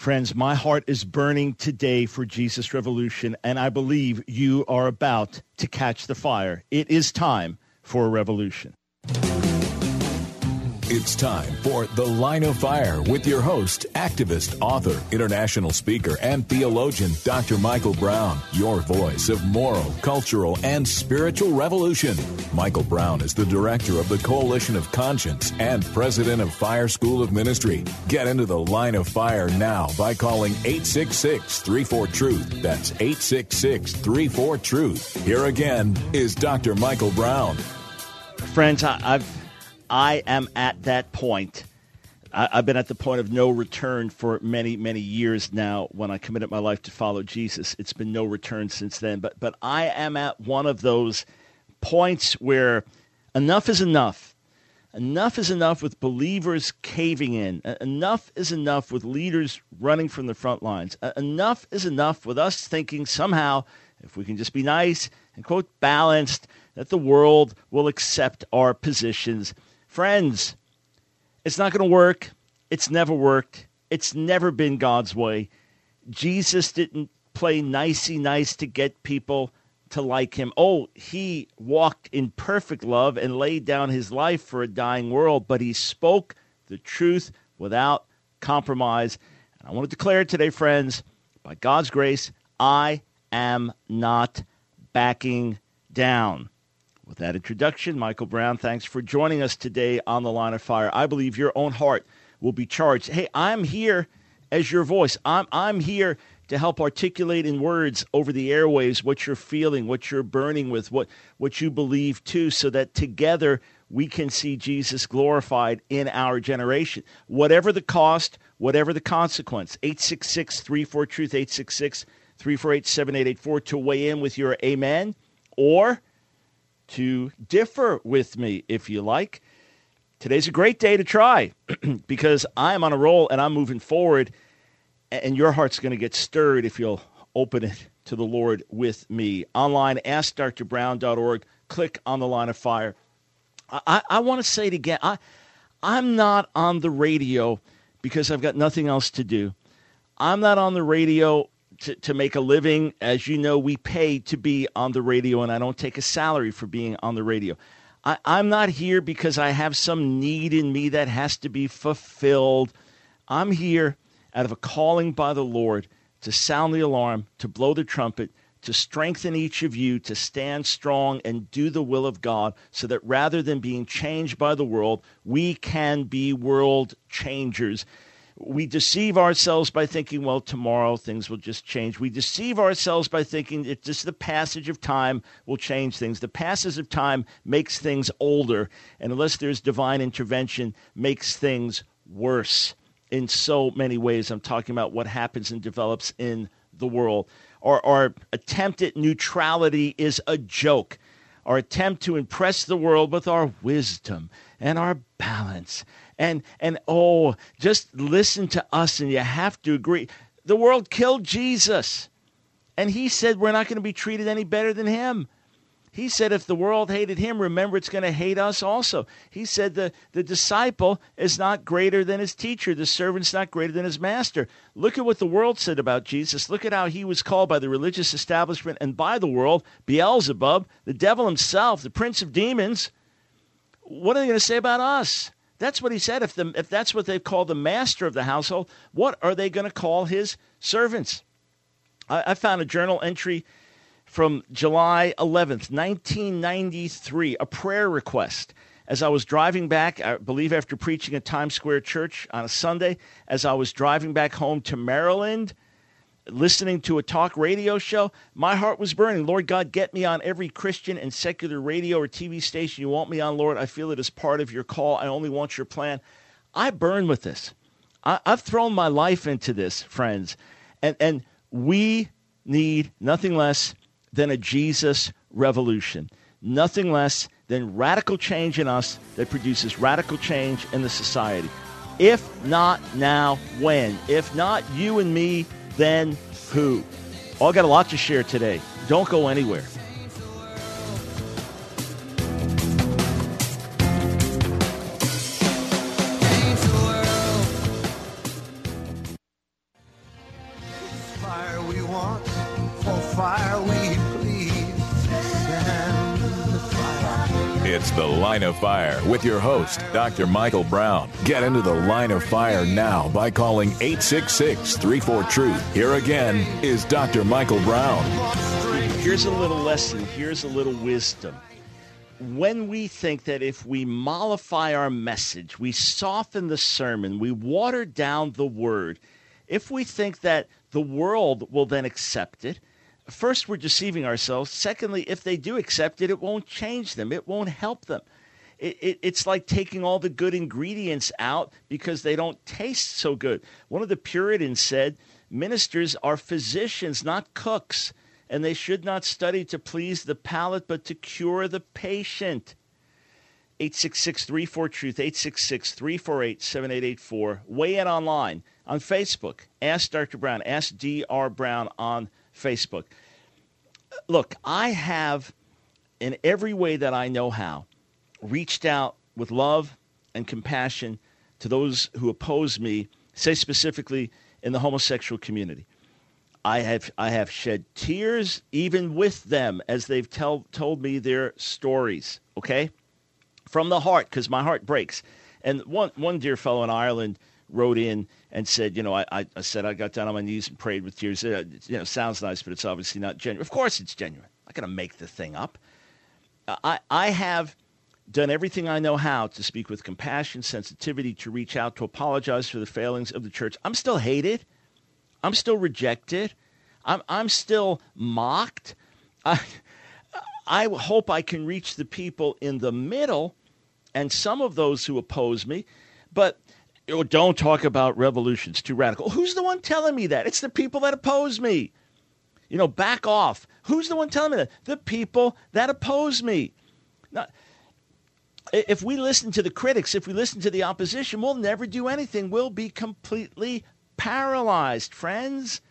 Friends, my heart is burning today for Jesus Revolution, and I believe you are about to catch the fire. It is time for a revolution. It's time for The Line of Fire with your host, activist, author, international speaker, and theologian, Dr. Michael Brown, your voice of moral, cultural, and spiritual revolution. Michael Brown is the director of the Coalition of Conscience and president of Fire School of Ministry. Get into The Line of Fire now by calling 866-34-TRUTH. That's 866-34-TRUTH. Here again is Dr. Michael Brown. Friends, I am at that point. I've been at the point of no return for many, many years now. When I committed my life to follow Jesus, it's been no return since then. But I am at one of those points where enough is enough. Enough is enough with believers caving in. Enough is enough with leaders running from the front lines. Enough is enough with us thinking somehow, if we can just be nice and, quote, balanced, that the world will accept our positions. Friends, it's not going to work. It's never worked. It's never been God's way. Jesus didn't play nicey nice to get people to like him. Oh, he walked in perfect love and laid down his life for a dying world, but he spoke the truth without compromise. And I want to declare today, friends, by God's grace, I am not backing down. With that introduction, Michael Brown, thanks for joining us today on The Line of Fire. I believe your own heart will be charged. Hey, I'm here as your voice. I'm here to help articulate in words over the airwaves what you're feeling, what you're burning with, what you believe too, so that together we can see Jesus glorified in our generation. Whatever the cost, whatever the consequence. 866-34-TRUTH, 866-348-7884 to weigh in with your amen, or to differ with me, if you like. Today's a great day to try because I'm on a roll and I'm moving forward, and your heart's going to get stirred if you'll open it to the Lord with me. Online, askdrbrown.org. Click on The Line of Fire. I want to say it again. I'm not on the radio because I've got nothing else to do. I'm not on the radio to make a living. As you know, we pay to be on the radio, and I don't take a salary for being on the radio. I'm not here because I have some need in me that has to be fulfilled. I'm here out of a calling by the Lord to sound the alarm, to blow the trumpet, to strengthen each of you, to stand strong and do the will of God, so that rather than being changed by the world, we can be world changers. We deceive ourselves by thinking, well, tomorrow things will just change. We deceive ourselves by thinking it's just the passage of time will change things. The passage of time makes things older, and unless there's divine intervention, makes things worse in so many ways. I'm talking about what happens and develops in the world. Our attempt at neutrality is a joke. Our attempt to impress the world with our wisdom and our balance. And just listen to us, and you have to agree. The world killed Jesus, and he said we're not going to be treated any better than him. He said if the world hated him, remember it's going to hate us also. He said the disciple is not greater than his teacher. The servant's not greater than his master. Look at what the world said about Jesus. Look at how he was called by the religious establishment and by the world, Beelzebub, the devil himself, the prince of demons. What are they going to say about us? That's what he said. If that's what they've called the master of the household, what are they going to call his servants? I found a journal entry from July 11th, 1993, a prayer request. As I was driving back, I believe after preaching at Times Square Church on a Sunday, as I was driving back home to Maryland, listening to a talk radio show, my heart was burning. Lord God, get me on every Christian and secular radio or TV station you want me on, Lord. I feel it as part of your call. I only want your plan. I burn with this. I've thrown my life into this, friends. And we need nothing less than a Jesus revolution. Nothing less than radical change in us that produces radical change in the society. If not now, when? If not you and me, then who? All got a lot to share today. Don't go anywhere. It's The Line of Fire with your host, Dr. Michael Brown. Get into the line of fire now by calling 866-34-TRUTH. Here again is Dr. Michael Brown. Here's a little lesson. Here's a little wisdom. When we think that if we mollify our message, we soften the sermon, we water down the word, if we think that the world will then accept it, first, we're deceiving ourselves. Secondly, if they do accept it, it won't change them. It won't help them. It's like taking all the good ingredients out because they don't taste so good. One of the Puritans said, ministers are physicians, not cooks, and they should not study to please the palate, but to cure the patient. 866-34-TRUTH, 866-348-7884. Weigh in online on Facebook. Ask Dr. Brown. Ask Dr. Brown on Facebook. Look, I have, in every way that I know how, reached out with love and compassion to those who oppose me, say specifically in the homosexual community. I have shed tears even with them as they've told me their stories, okay? From the heart, because my heart breaks. And one dear fellow in Ireland wrote in and said, I said I got down on my knees and prayed with tears. Sounds nice, but it's obviously not genuine. Of course it's genuine. I'm not going to make the thing up. I have done everything I know how to speak with compassion, sensitivity, to reach out, to apologize for the failings of the church. I'm still hated. I'm still rejected. I'm still mocked. I hope I can reach the people in the middle and some of those who oppose me, but don't talk about revolutions, too radical. Who's the one telling me that? It's the people that oppose me. Back off. Who's the one telling me that? The people that oppose me. Now, if we listen to the critics, if we listen to the opposition, we'll never do anything. We'll be completely paralyzed, friends.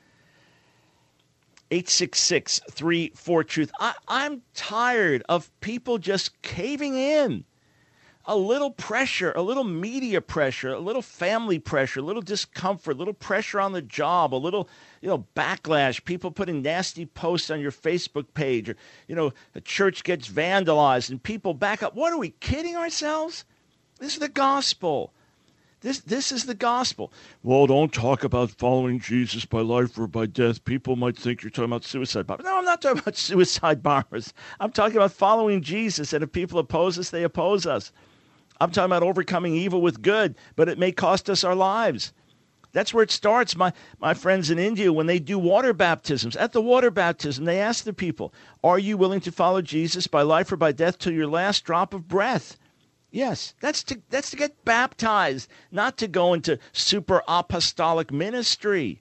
866-34-TRUTH. I'm tired of people just caving in. A little pressure, a little media pressure, a little family pressure, a little discomfort, a little pressure on the job, a little, backlash, people putting nasty posts on your Facebook page, or, a church gets vandalized and people back up. What, are we kidding ourselves? This is the gospel. This is the gospel. Well, don't talk about following Jesus by life or by death. People might think you're talking about suicide bombers. No, I'm not talking about suicide bombers. I'm talking about following Jesus, and if people oppose us, they oppose us. I'm talking about overcoming evil with good, but it may cost us our lives. That's where it starts. My friends in India, when they do water baptisms, at the water baptism, they ask the people, are you willing to follow Jesus by life or by death till your last drop of breath? Yes, that's to get baptized, not to go into super apostolic ministry.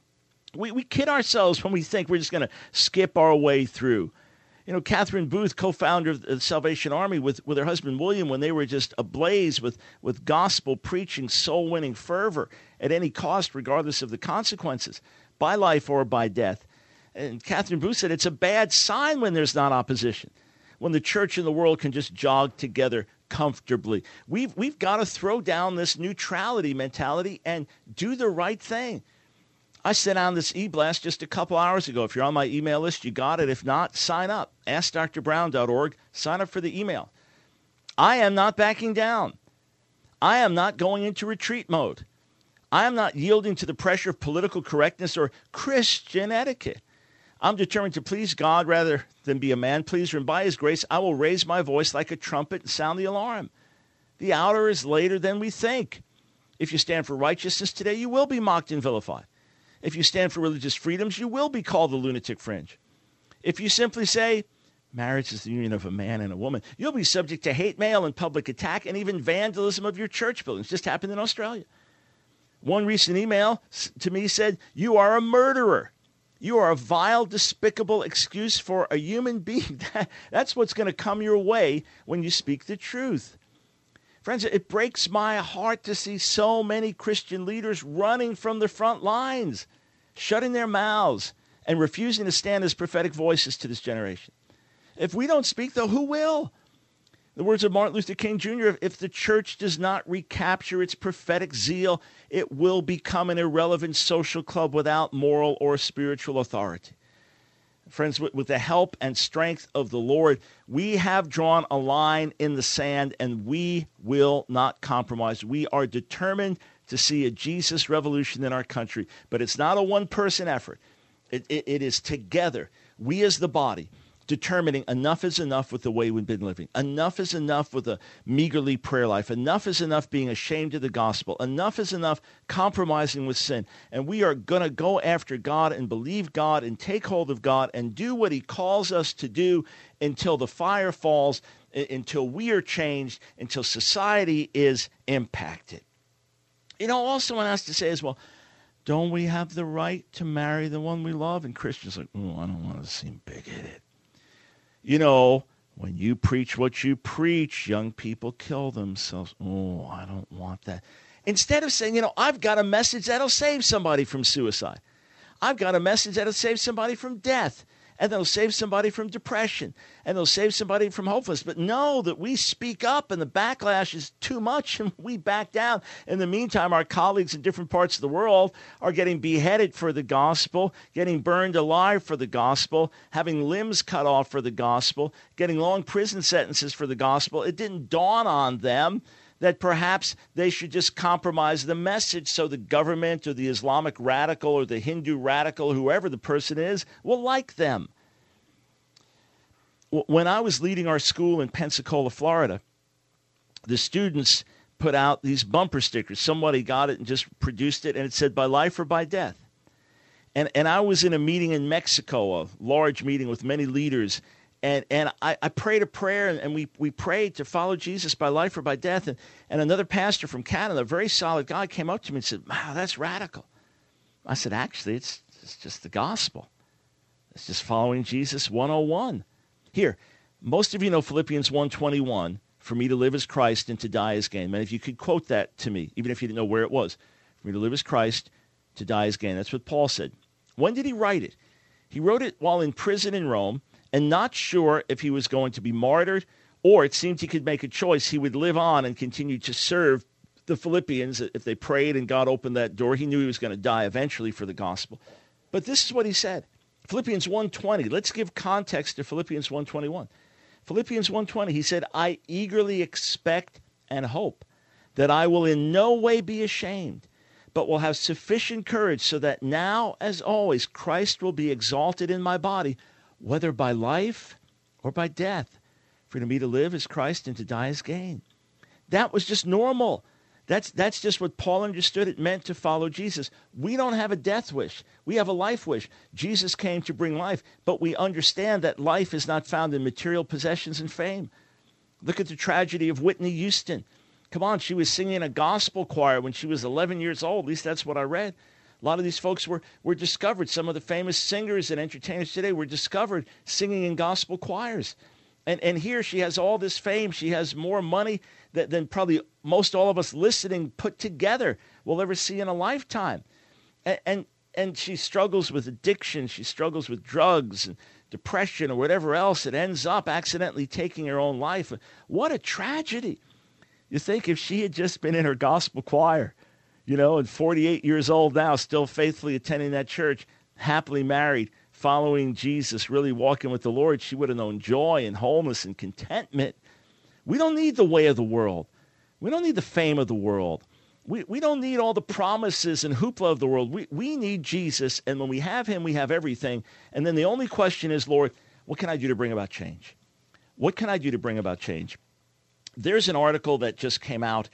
We kid ourselves when we think we're just going to skip our way through. Catherine Booth, co-founder of the Salvation Army with her husband William, when they were just ablaze with gospel preaching, soul-winning fervor at any cost, regardless of the consequences, by life or by death. And Catherine Booth said it's a bad sign when there's not opposition, when the church and the world can just jog together comfortably. We've got to throw down this neutrality mentality and do the right thing. I sent out this e-blast just a couple hours ago. If you're on my email list, you got it. If not, sign up. AskDrBrown.org. Sign up for the email. I am not backing down. I am not going into retreat mode. I am not yielding to the pressure of political correctness or Christian etiquette. I'm determined to please God rather than be a man pleaser, and by his grace, I will raise my voice like a trumpet and sound the alarm. The hour is later than we think. If you stand for righteousness today, you will be mocked and vilified. If you stand for religious freedoms, you will be called the lunatic fringe. If you simply say, marriage is the union of a man and a woman, you'll be subject to hate mail and public attack and even vandalism of your church buildings. Just happened in Australia. One recent email to me said, you are a murderer. You are a vile, despicable excuse for a human being. That's what's going to come your way when you speak the truth. Friends, it breaks my heart to see so many Christian leaders running from the front lines, shutting their mouths, and refusing to stand as prophetic voices to this generation. If we don't speak, though, who will? The words of Martin Luther King Jr., if the church does not recapture its prophetic zeal, it will become an irrelevant social club without moral or spiritual authority. Friends, with the help and strength of the Lord, we have drawn a line in the sand, and we will not compromise. We are determined to see a Jesus revolution in our country, but it's not a one-person effort. It is together, we as the body, determining enough is enough with the way we've been living. Enough is enough with a meagerly prayer life. Enough is enough being ashamed of the gospel. Enough is enough compromising with sin. And we are going to go after God and believe God and take hold of God and do what he calls us to do until the fire falls, until we are changed, until society is impacted. Also one has to say as well, don't we have the right to marry the one we love? And Christians are like, I don't want to seem bigoted. When you preach what you preach, young people kill themselves. I don't want that. Instead of saying, I've got a message that'll save somebody from suicide. I've got a message that'll save somebody from death. And that'll save somebody from depression. And they'll save somebody from hopelessness. But no, that we speak up and the backlash is too much and we back down. In the meantime, our colleagues in different parts of the world are getting beheaded for the gospel, getting burned alive for the gospel, having limbs cut off for the gospel, getting long prison sentences for the gospel. It didn't dawn on them that perhaps they should just compromise the message so the government or the Islamic radical or the Hindu radical, whoever the person is, will like them. When I was leading our school in Pensacola, Florida, the students put out these bumper stickers. Somebody got it and just produced it, and it said, by life or by death. And I was in a meeting in Mexico, a large meeting with many leaders, and I prayed a prayer, and we prayed to follow Jesus by life or by death. And another pastor from Canada, a very solid guy, came up to me and said, wow, that's radical. I said, actually, it's just the gospel. It's just following Jesus 101. Here, most of you know Philippians 1:21, for me to live as Christ and to die as gain. Man, if you could quote that to me, even if you didn't know where it was. For me to live as Christ, to die as gain. That's what Paul said. When did he write it? He wrote it while in prison in Rome, and not sure if he was going to be martyred, or it seemed he could make a choice. He would live on and continue to serve the Philippians if they prayed and God opened that door. He knew he was going to die eventually for the gospel. But this is what he said. Philippians 1:20. Let's give context to Philippians 1:21. Philippians 1:20, he said, I eagerly expect and hope that I will in no way be ashamed, but will have sufficient courage so that now, as always, Christ will be exalted in my body, whether by life or by death. For to me to live is Christ and to die is gain. That was just normal. That's just what Paul understood it meant to follow Jesus. We don't have a death wish. We have a life wish. Jesus came to bring life, but we understand that life is not found in material possessions and fame. Look at the tragedy of Whitney Houston. Come on, she was singing in a gospel choir when she was 11 years old. At least that's what I read. A lot of these folks were discovered. Some of the famous singers and entertainers today were discovered singing in gospel choirs. And here she has all this fame. She has more money than probably most all of us listening put together will ever see in a lifetime. And she struggles with addiction. She struggles with drugs and depression or whatever else. It ends up accidentally taking her own life. What a tragedy. You think if she had just been in her gospel choir, and 48 years old now, still faithfully attending that church, happily married, following Jesus, really walking with the Lord, she would have known joy and wholeness and contentment. We don't need the way of the world. We don't need the fame of the world. We don't need all the promises and hoopla of the world. We need Jesus, and when we have him, we have everything. And then the only question is, Lord, what can I do to bring about change? What can I do to bring about change? There's an article that just came out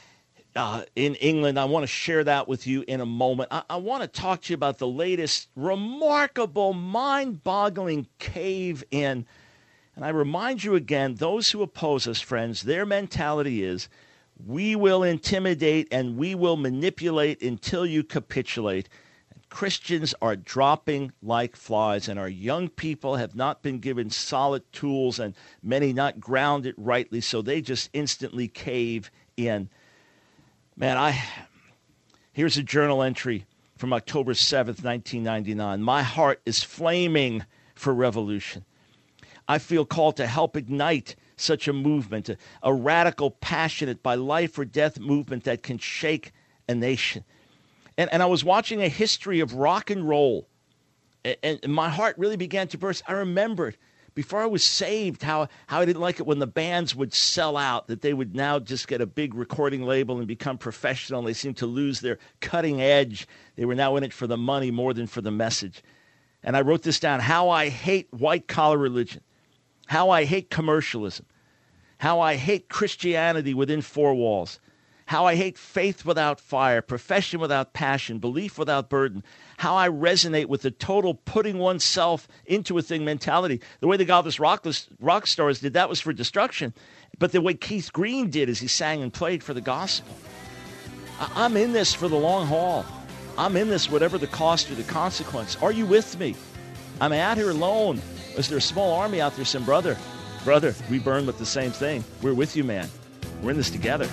in England. I want to share that with you in a moment. I want to talk to you about the latest remarkable, mind-boggling cave-in. And I remind you again, those who oppose us, friends, their mentality is, we will intimidate and we will manipulate until you capitulate. And Christians are dropping like flies, and our young people have not been given solid tools, and many not grounded rightly, so they just instantly cave in. Man, here's a journal entry from October 7th, 1999. My heart is flaming for revolution. I feel called to help ignite such a movement, a radical, passionate, by life or death movement that can shake a nation. And I was watching a history of rock and roll And my heart really began to burst. I remembered before I was saved how I didn't like it when the bands would sell out, that they would now just get a big recording label and become professional. They seemed to lose their cutting edge. They were now in it for the money more than for the message. And I wrote this down: how I hate white-collar religion, how I hate commercialism, how I hate Christianity within four walls, how I hate faith without fire, profession without passion, belief without burden, how I resonate with the total putting oneself into a thing mentality. The way the godless rock stars did that was for destruction, but the way Keith Green did is he sang and played for the gospel. I'm in this for the long haul. I'm in this whatever the cost or the consequence. Are you with me? I'm out here alone. Is there a small army out there saying, brother, we burn with the same thing. We're with you, man. We're in this together.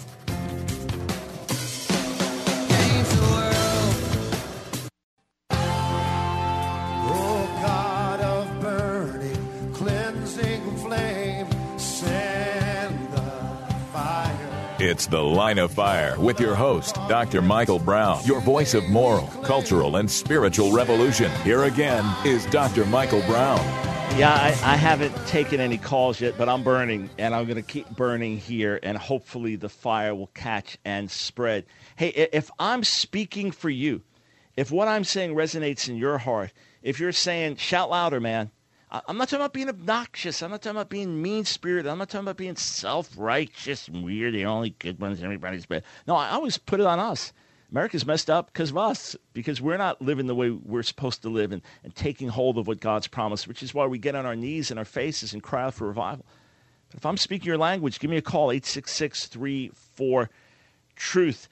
It's The Line of Fire with your host, Dr. Michael Brown, your voice of moral, cultural, and spiritual revolution. Here again is Dr. Michael Brown. Yeah, I haven't taken any calls yet, but I'm burning, and I'm going to keep burning here, and hopefully the fire will catch and spread. Hey, if I'm speaking for you, if what I'm saying resonates in your heart, if you're saying, shout louder, man. I'm not talking about being obnoxious. I'm not talking about being mean-spirited. I'm not talking about being self-righteous and weird. The only good ones, everybody's bad. No, I always put it on us. America's messed up because of us, because we're not living the way we're supposed to live and taking hold of what God's promised, which is why we get on our knees and our faces and cry out for revival. But if I'm speaking your language, give me a call, 866-34-TRUTH.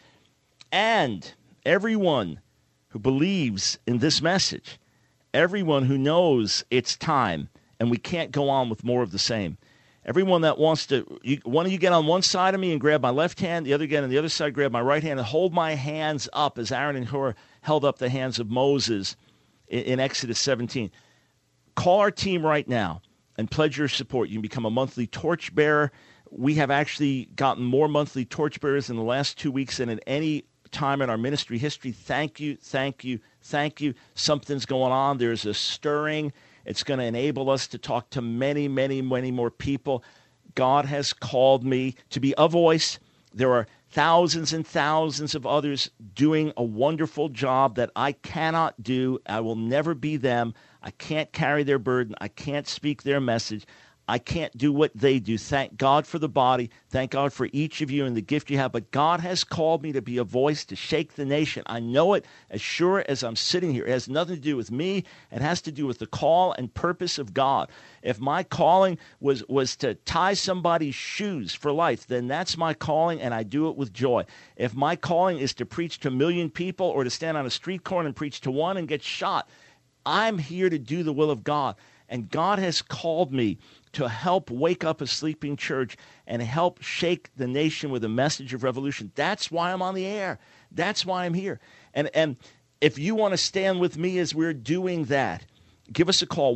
And everyone who believes in this message, everyone who knows it's time and we can't go on with more of the same. Everyone that wants to, one of you get on one side of me and grab my left hand, the other get on the other side, grab my right hand, and hold my hands up as Aaron and Hur held up the hands of Moses in Exodus 17. Call our team right now and pledge your support. You can become a monthly torchbearer. We have actually gotten more monthly torchbearers in the last 2 weeks than at any time in our ministry history. Thank you, thank you, thank you. Something's going on. There's a stirring. It's going to enable us to talk to many, many, many more people. God has called me to be a voice. There are thousands and thousands of others doing a wonderful job that I cannot do. I will never be them. I can't carry their burden. I can't speak their message. I can't do what they do. Thank God for the body. Thank God for each of you and the gift you have. But God has called me to be a voice to shake the nation. I know it as sure as I'm sitting here. It has nothing to do with me. It has to do with the call and purpose of God. If my calling was to tie somebody's shoes for life, then that's my calling, and I do it with joy. If my calling is to preach to 1 million people or to stand on a street corner and preach to one and get shot, I'm here to do the will of God. And God has called me to help wake up a sleeping church and help shake the nation with a message of revolution. That's why I'm on the air. That's why I'm here. And if you want to stand with me as we're doing that, give us a call,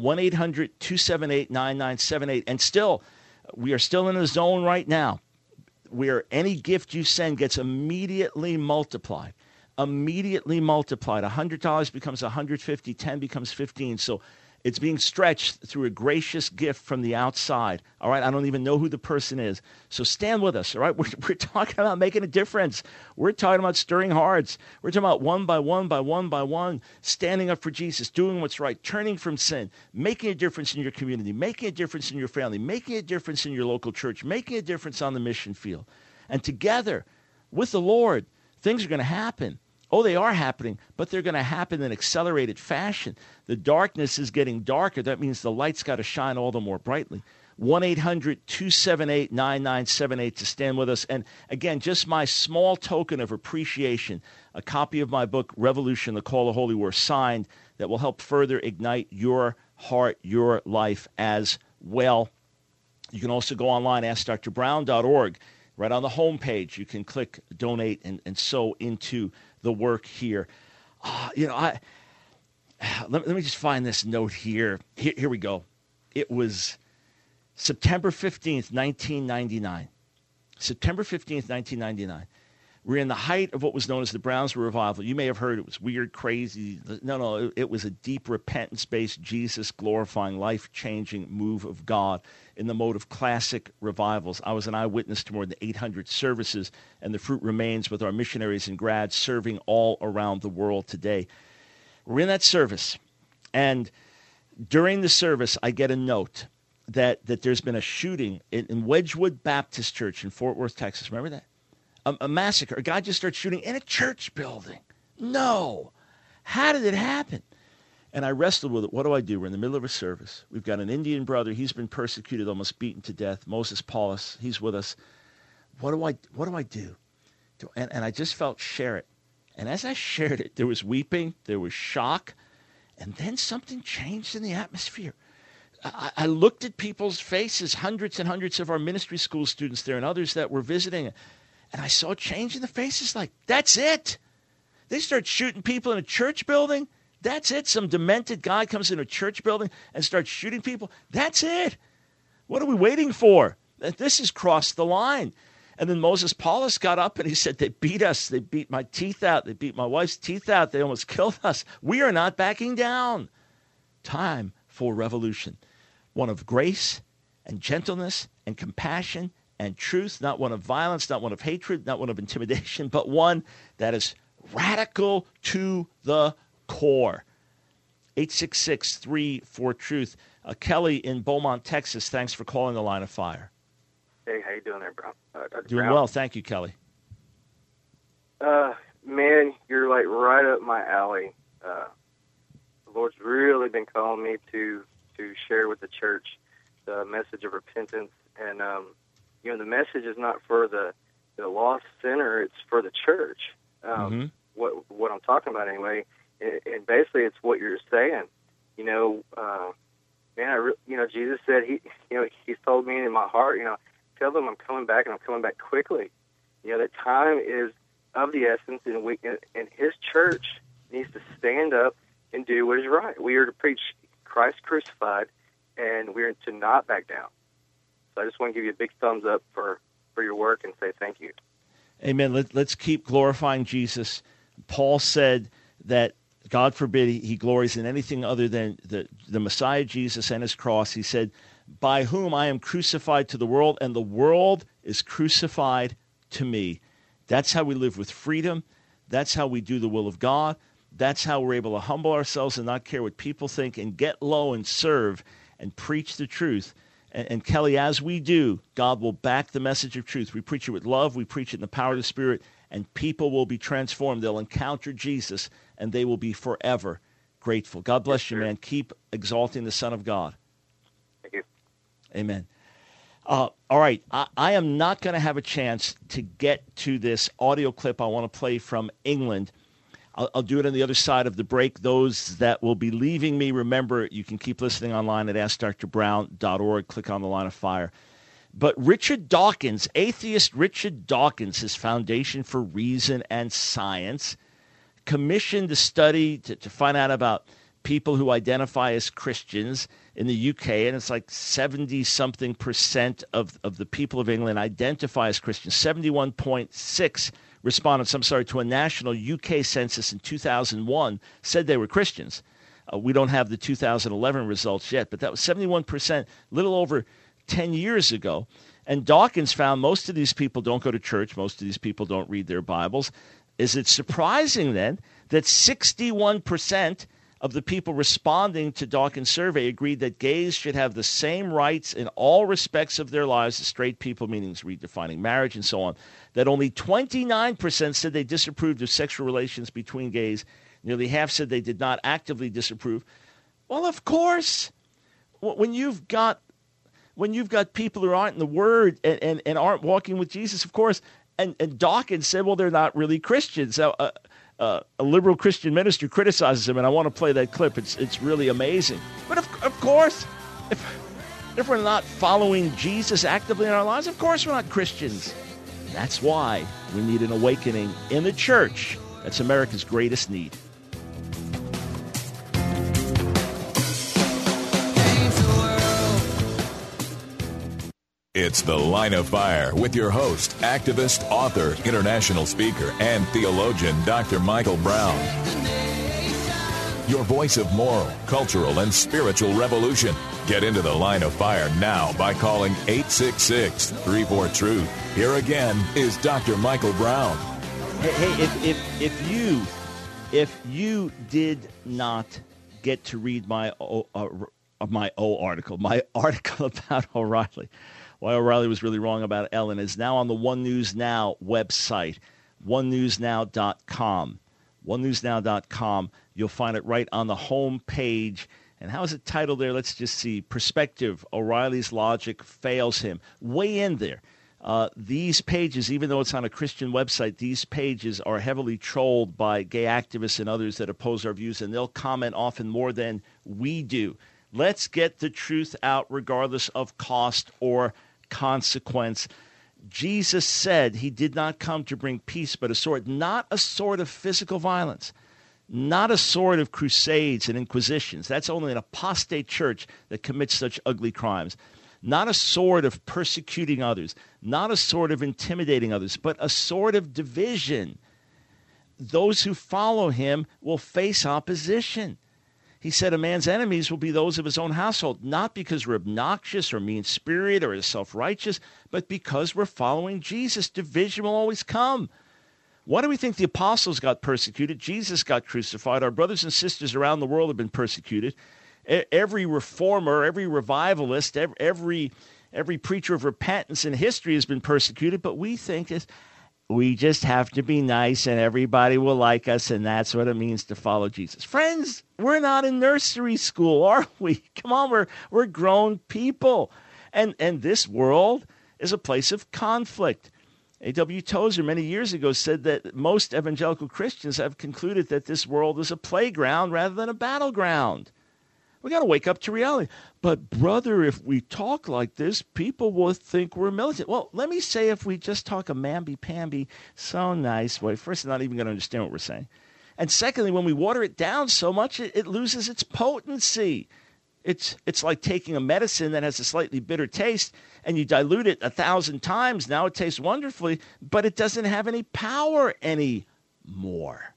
1-800-278-9978. And still, we are still in a zone right now where any gift you send gets immediately multiplied. Immediately multiplied. $100 becomes $150, 10 becomes 15. So it's being stretched through a gracious gift from the outside. All right, I don't even know who the person is. So stand with us, all right? We're talking about making a difference. We're talking about stirring hearts. We're talking about one by one by one by one, standing up for Jesus, doing what's right, turning from sin, making a difference in your community, making a difference in your family, making a difference in your local church, making a difference on the mission field. And together with the Lord, things are going to happen. Oh, they are happening, but they're going to happen in accelerated fashion. The darkness is getting darker. That means the light's got to shine all the more brightly. 1-800-278-9978 to stand with us. And again, just my small token of appreciation, a copy of my book, Revolution, The Call of Holy War, signed, that will help further ignite your heart, your life as well. You can also go online, AskDrBrown.org. Right on the homepage, you can click donate and sow into the work here. Let me just find this note here. Here we go. It was September 15th, 1999. September 15th, 1999. We're in the height of what was known as the Brownsville Revival. You may have heard it was weird, crazy. No, it was a deep repentance-based, Jesus-glorifying, life-changing move of God in the mode of classic revivals. I was an eyewitness to more than 800 services, and the fruit remains with our missionaries and grads serving all around the world today. We're in that service, and during the service, I get a note that there's been a shooting in Wedgwood Baptist Church in Fort Worth, Texas. Remember that? A massacre. A guy just starts shooting in a church building. No. How did it happen? And I wrestled with it. What do? We're in the middle of a service. We've got an Indian brother. He's been persecuted, almost beaten to death. Moses Paulus, he's with us. What do I do? And I just felt share it. And as I shared it, there was weeping, there was shock, and then something changed in the atmosphere. I looked at people's faces, hundreds and hundreds of our ministry school students there and others that were visiting, and I saw a change in the faces like, that's it. They start shooting people in a church building. That's it. Some demented guy comes in a church building and starts shooting people. That's it. What are we waiting for? This has crossed the line. And then Moses Paulus got up and he said, they beat us. They beat my teeth out. They beat my wife's teeth out. They almost killed us. We are not backing down. Time for revolution. One of grace and gentleness and compassion and truth, not one of violence, not one of hatred, not one of intimidation, but one that is radical to the core. 866-34-TRUTH. Kelly in Beaumont, Texas, thanks for calling the Line of Fire. Hey, how you doing there, bro? Doing well. Thank you, Kelly. Man, you're like right up my alley. The Lord's really been calling me to share with the church the message of repentance. And, the message is not for the lost sinner, it's for the church. What I'm talking about anyway. And basically it's what you're saying. Jesus said, he's told me in my heart, tell them I'm coming back and I'm coming back quickly. That time is of the essence, and his church needs to stand up and do what is right. We are to preach Christ crucified, and we are to not back down. So I just want to give you a big thumbs up for your work and say thank you. Amen. Let's keep glorifying Jesus. Paul said that God forbid he glories in anything other than the Messiah Jesus and his cross. He said, by whom I am crucified to the world, and the world is crucified to me. That's how we live with freedom. That's how we do the will of God. That's how we're able to humble ourselves and not care what people think and get low and serve and preach the truth. And Kelly, as we do, God will back the message of truth. We preach it with love. We preach it in the power of the Spirit, and people will be transformed. They'll encounter Jesus, and they will be forever grateful. God bless you, man. Keep exalting the Son of God. Thank you. Amen. All right. I am not going to have a chance to get to this audio clip I want to play from England. I'll do it on the other side of the break. Those that will be leaving me, remember, you can keep listening online at AskDrBrown.org. Click on the Line of Fire. But Richard Dawkins, atheist Richard Dawkins, his Foundation for Reason and Science, commissioned a study to find out about people who identify as Christians in the UK, and it's like 70-something% of the people of England identify as Christians. 71.6 respondents, to a national UK census in 2001 said they were Christians. We don't have the 2011 results yet, but that was 71%, little over 10 years ago. And Dawkins found most of these people don't go to church. Most of these people don't read their Bibles. Is it surprising then that 61% of the people responding to Dawkins' survey agreed that gays should have the same rights in all respects of their lives as straight people, meaning redefining marriage and so on, that only 29% said they disapproved of sexual relations between gays. Nearly half said they did not actively disapprove. Well, of course, when you've got people who aren't in the Word and aren't walking with Jesus, of course, and Dawkins said, well, they're not really Christians. So, a liberal Christian minister criticizes him, and I want to play that clip. It's really amazing. But of course, if we're not following Jesus actively in our lives, of course we're not Christians. That's why we need an awakening in the church. That's America's greatest need. It's The Line of Fire with your host, activist, author, international speaker, and theologian, Dr. Michael Brown. Your voice of moral, cultural, and spiritual revolution. Get into The Line of Fire now by calling 866-34-TRUTH. Here again is Dr. Michael Brown. Hey, if you did not get to read my article about O'Reilly, why O'Reilly was really wrong about Ellen, is now on the One News Now website, onenewsnow.com. onenewsnow.com. You'll find it right on the home page. And how is it titled there? Let's just see. Perspective, O'Reilly's logic fails him. Way in there. These pages, even though it's on a Christian website, these pages are heavily trolled by gay activists and others that oppose our views, and they'll comment often more than we do. Let's get the truth out regardless of cost or consequence. Jesus said he did not come to bring peace but a sword, not a sword of physical violence, not a sword of crusades and inquisitions. That's only an apostate church that commits such ugly crimes. Not a sword of persecuting others, not a sword of intimidating others, but a sword of division. Those who follow him will face opposition. He said a man's enemies will be those of his own household, not because we're obnoxious or mean-spirited or self-righteous, but because we're following Jesus. Division will always come. Why do we think the apostles got persecuted? Jesus got crucified. Our brothers and sisters around the world have been persecuted. Every reformer, every revivalist, every preacher of repentance in history has been persecuted, but we think we just have to be nice and everybody will like us, and that's what it means to follow Jesus. Friends, we're not in nursery school, are we? Come on, we're grown people. And this world is a place of conflict. A.W. Tozer many years ago said that most evangelical Christians have concluded that this world is a playground rather than a battleground. We got to wake up to reality. But, brother, if we talk like this, people will think we're militant. Well, let me say, if we just talk a mamby-pamby, so nice way, first, they're not even going to understand what we're saying. And secondly, when we water it down so much, it loses its potency. It's like taking a medicine that has a slightly bitter taste, and you dilute it 1,000 times. Now it tastes wonderfully, but it doesn't have any power anymore.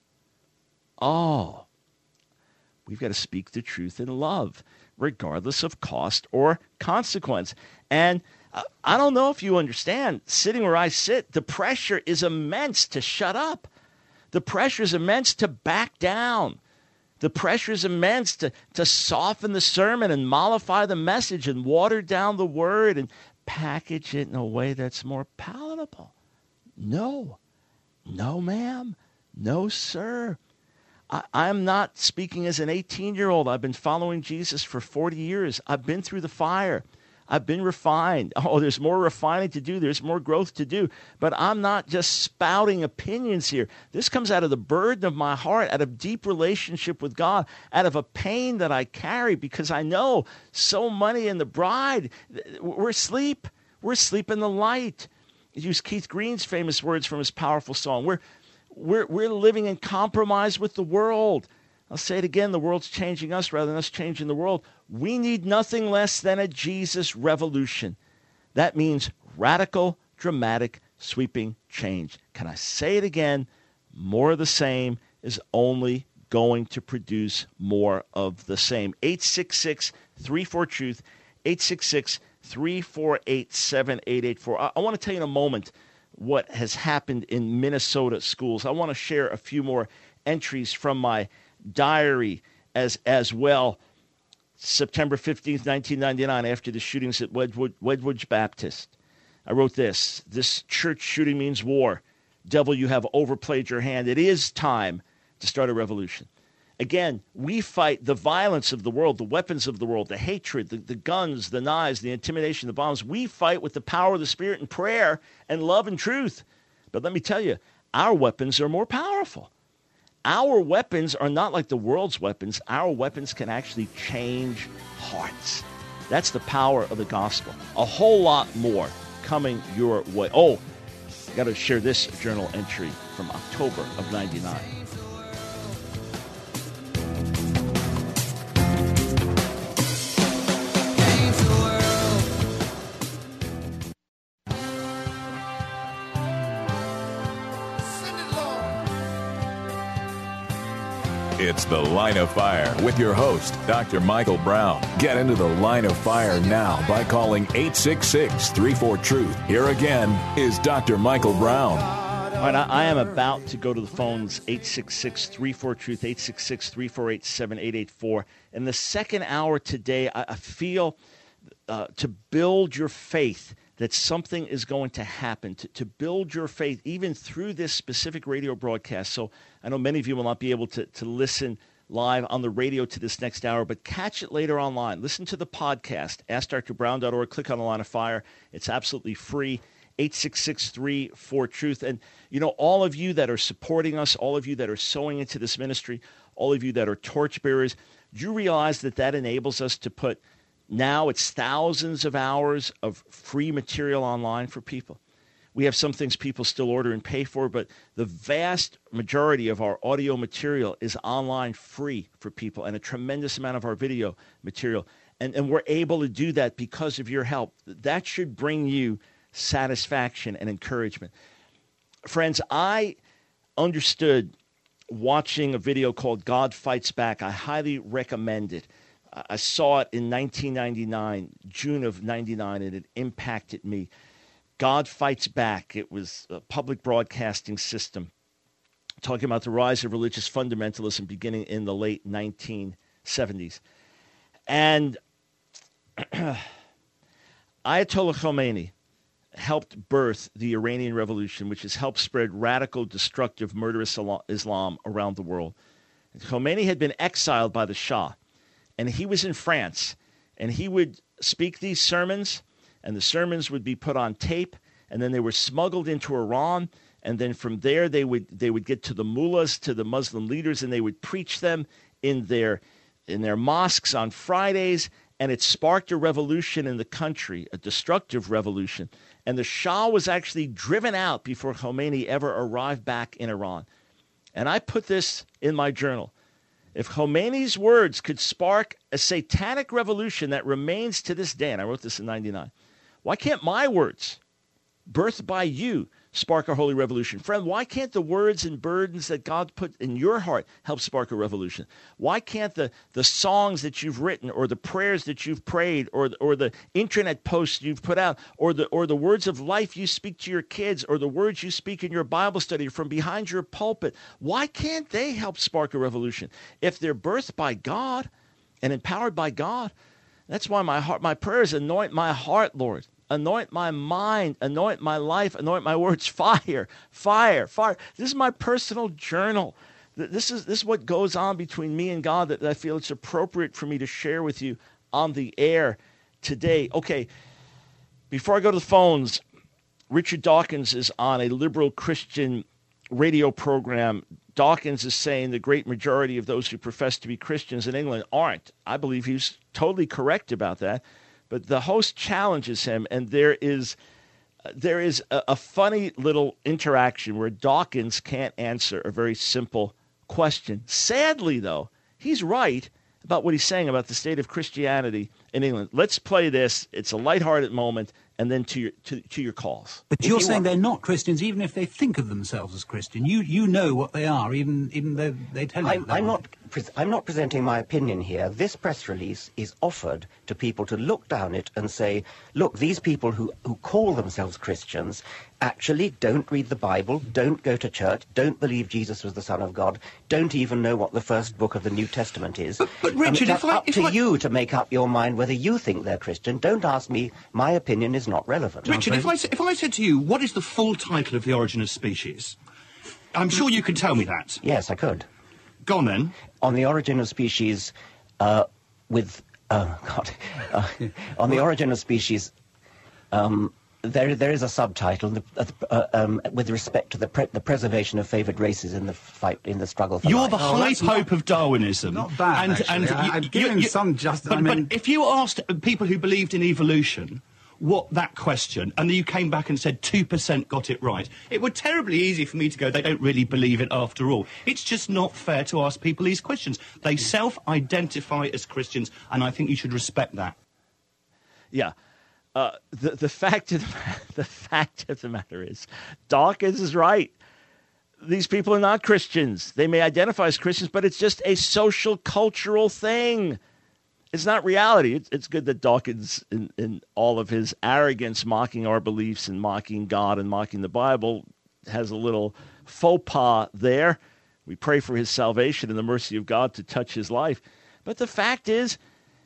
Oh. We've got to speak the truth in love, regardless of cost or consequence. And I don't know if you understand, sitting where I sit, the pressure is immense to shut up. The pressure is immense to back down. The pressure is immense to soften the sermon and mollify the message and water down the word and package it in a way that's more palatable. No, ma'am. No, sir. I'm not speaking as an 18-year-old. I've been following Jesus for 40 years. I've been through the fire. I've been refined. Oh, there's more refining to do. There's more growth to do. But I'm not just spouting opinions here. This comes out of the burden of my heart, out of deep relationship with God, out of a pain that I carry because I know so many in the bride, we're asleep. We're asleep in the light. Use Keith Green's famous words from his powerful song. We're living in compromise with the world. I'll say it again, the world's changing us rather than us changing the world. We need nothing less than a Jesus revolution. That means radical, dramatic, sweeping change. Can I say it again? More of the same is only going to produce more of the same. 866-34-TRUTH, 866-348-7884. I want to tell you in a moment what has happened in Minnesota schools. I want to share a few more entries from my diary as well. September 15th, 1999, after the shootings at Wedgewood Baptist. I wrote this. This church shooting means war. Devil, you have overplayed your hand. It is time to start a revolution. Again, we fight the violence of the world, the weapons of the world, the hatred, the guns, the knives, the intimidation, the bombs. We fight with the power of the Spirit and prayer and love and truth. But let me tell you, our weapons are more powerful. Our weapons are not like the world's weapons. Our weapons can actually change hearts. That's the power of the gospel. A whole lot more coming your way. Oh, I got to share this journal entry from October of 99. It's The Line of Fire with your host, Dr. Michael Brown. Get into the Line of Fire now by calling 866-34-TRUTH. Here again is Dr. Michael Brown. All right, I am about to go to the phones, 866-34-TRUTH, 866-348-7884. In the second hour today, I feel to build your faith that something is going to happen, to build your faith even through this specific radio broadcast. So I know many of you will not be able to listen live on the radio to this next hour, but catch it later online. Listen to the podcast, AskDrBrown.org. Click on the Line of Fire. It's absolutely free, 866-34-TRUTH. And, you know, all of you that are supporting us, all of you that are sowing into this ministry, all of you that are torchbearers, do you realize that enables us to put now it's thousands of hours of free material online for people? We have some things people still order and pay for, but the vast majority of our audio material is online free for people, and a tremendous amount of our video material. And we're able to do that because of your help. That should bring you satisfaction and encouragement. Friends, I understood watching a video called God Fights Back. I highly recommend it. I saw it in 1999, June of 99, and it impacted me. God Fights Back. It was a public broadcasting system talking about the rise of religious fundamentalism beginning in the late 1970s. And Ayatollah Khomeini helped birth the Iranian Revolution, which has helped spread radical, destructive, murderous Islam around the world. And Khomeini had been exiled by the Shah, and he was in France, and he would speak these sermons, and the sermons would be put on tape, and then they were smuggled into Iran, and then from there they would get to the mullahs, to the Muslim leaders, and they would preach them in their mosques on Fridays, and it sparked a revolution in the country, a destructive revolution. And the Shah was actually driven out before Khomeini ever arrived back in Iran. And I put this in my journal. If Khomeini's words could spark a satanic revolution that remains to this day, and I wrote this in 99, why can't my words, birthed by you, spark a holy revolution? Friend, why can't the words and burdens that God put in your heart help spark a revolution? Why can't the songs that you've written, or the prayers that you've prayed, or the internet posts you've put out, or the words of life you speak to your kids, or the words you speak in your Bible study from behind your pulpit, why can't they help spark a revolution? If they're birthed by God and empowered by God, that's why my prayers anoint my heart, Lord. Anoint my mind, anoint my life, anoint my words. Fire, fire, fire. This is my personal journal. This is what goes on between me and God that I feel it's appropriate for me to share with you on the air today. Okay, before I go to the phones, Richard Dawkins is on a liberal Christian radio program. Dawkins is saying the great majority of those who profess to be Christians in England aren't. I believe he's totally correct about that. But the host challenges him, and there is a funny little interaction where Dawkins can't answer a very simple question. Sadly, though, he's right about what he's saying about the state of Christianity in England. Let's play this. It's a lighthearted moment, and then to your calls. But you're saying they're not Christians, even if they think of themselves as Christian. You know what they are, even though they tell you. I'm not presenting my opinion here. This press release is offered to people to look down it and say, look, these people who call themselves Christians actually don't read the Bible, don't go to church, don't believe Jesus was the Son of God, don't even know what the first book of the New Testament is. But Richard, it's up to you to make up your mind whether you think they're Christian. Don't ask me. My opinion is not relevant. Richard, if I said to you, what is the full title of The Origin of Species? I'm sure you could tell me that. Yes, I could. Go on, then. On The Origin of Species, on The Origin of Species, there is a subtitle with respect to the preservation of favoured races in the fight, in the struggle for You're life. the high pope of Darwinism. Not bad, I'd give him some justice. But if you asked people who believed in evolution what that question, and you came back and said 2% got it right, it would terribly easy for me to go, they don't really believe it after all. It's just not fair to ask people these questions. They self-identify as Christians, and I think you should respect that. Yeah. The fact of the matter is, Dawkins is right. These people are not Christians. They may identify as Christians, but it's just a social, cultural thing. It's not reality. It's good that Dawkins, in all of his arrogance, mocking our beliefs and mocking God and mocking the Bible, has a little faux pas there. We pray for his salvation and the mercy of God to touch his life. But the fact is,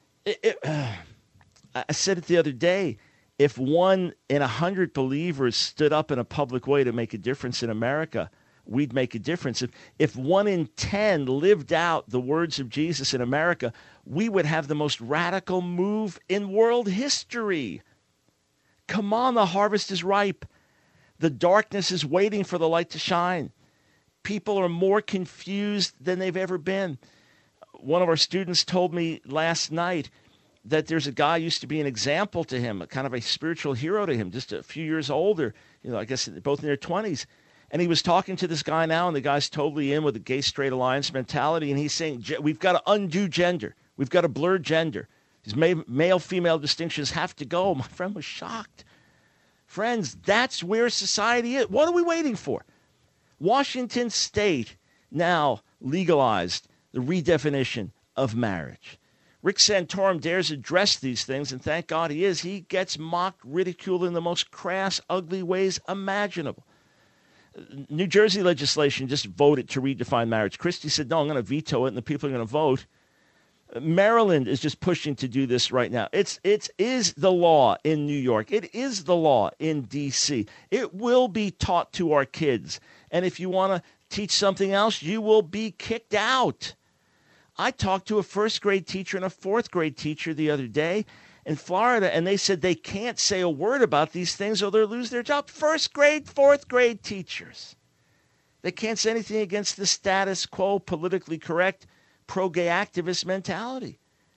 I said it the other day, if 1 in 100 believers stood up in a public way to make a difference in America, we'd make a difference. If 1 in 10 lived out the words of Jesus in America, we would have the most radical move in world history. Come on, the harvest is ripe. The darkness is waiting for the light to shine. People are more confused than they've ever been. One of our students told me last night that there's a guy who used to be an example to him, kind of a spiritual hero to him, just a few years older, I guess both in their 20s. And he was talking to this guy now, and the guy's totally in with a gay-straight alliance mentality, and he's saying, we've got to undo gender. We've got to blur gender. These male-female distinctions have to go. My friend was shocked. Friends, that's where society is. What are we waiting for? Washington State now legalized the redefinition of marriage. Rick Santorum dares address these things, and thank God he is. He gets mocked, ridiculed in the most crass, ugly ways imaginable. New Jersey legislation just voted to redefine marriage. Christie said, no, I'm going to veto it, and the people are going to vote. Maryland is just pushing to do this right now. It is the law in New York. It is the law in D.C. It will be taught to our kids. And if you want to teach something else, you will be kicked out. I talked to a first grade teacher and a fourth grade teacher the other day in Florida, and they said they can't say a word about these things or they'll lose their job. First grade, fourth grade teachers. They can't say anything against the status quo, politically correct, pro-gay activist mentality.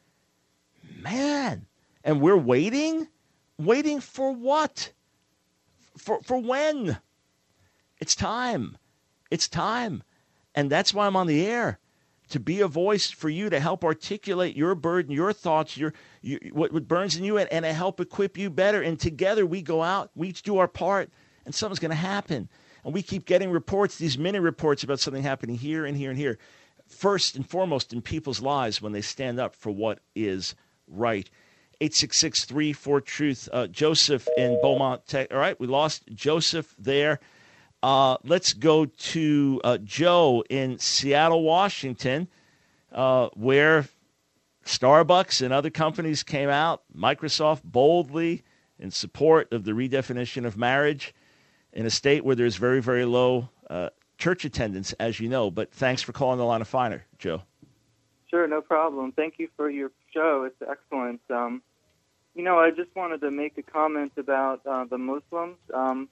Man, and we're waiting? Waiting for what? For when? It's time. It's time. And that's why I'm on the air, to be a voice for you, to help articulate your burden, your thoughts, what burns in you, and to help equip you better. And together we go out, we each do our part, and something's going to happen. And we keep getting reports, these mini reports about something happening here and here and here. First and foremost in people's lives when they stand up for what is right. 866-34-TRUTH. Joseph in Beaumont, Tech. All right, we lost Joseph there. Let's go to Joe in Seattle, Washington, where Starbucks and other companies came out, Microsoft boldly in support of the redefinition of marriage in a state where there's very, very low church attendance, as you know. But thanks for calling the Line of Fire, Joe. Sure, no problem. Thank you for your show. It's excellent. I just wanted to make a comment about the Muslims. I'm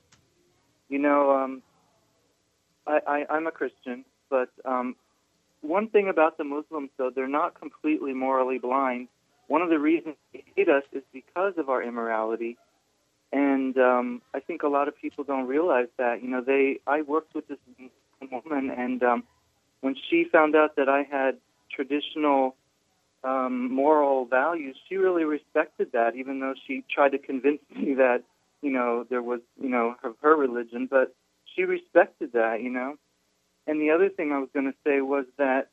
a Christian, but one thing about the Muslims, though, they're not completely morally blind. One of the reasons they hate us is because of our immorality, and I think a lot of people don't realize that. I worked with this woman, and when she found out that I had traditional moral values, she really respected that, even though she tried to convince me that, there was, her religion, but she respected that, And the other thing I was going to say was that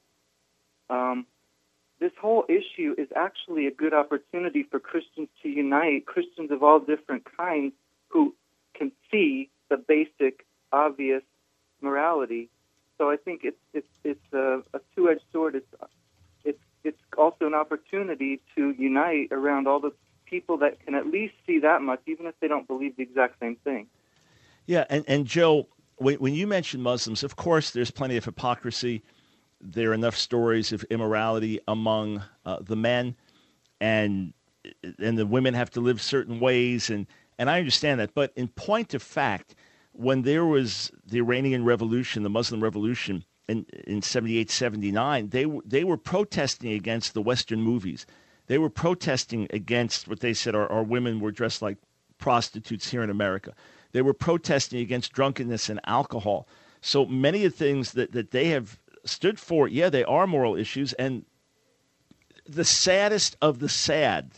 this whole issue is actually a good opportunity for Christians to unite, Christians of all different kinds who can see the basic, obvious morality. So I think it's a two-edged sword. It's also an opportunity to unite around all the people that can at least see that much, even if they don't believe the exact same thing. Yeah, and Joe, when you mention Muslims, of course, there's plenty of hypocrisy. There are enough stories of immorality among the men, and the women have to live certain ways, and I understand that. But in point of fact, when there was the Iranian Revolution, the Muslim Revolution in 78, 79, they were protesting against the Western movies. They were protesting against what they said our women were dressed like prostitutes here in America. They were protesting against drunkenness and alcohol. So many of the things that they have stood for, they are moral issues. And the saddest of the sad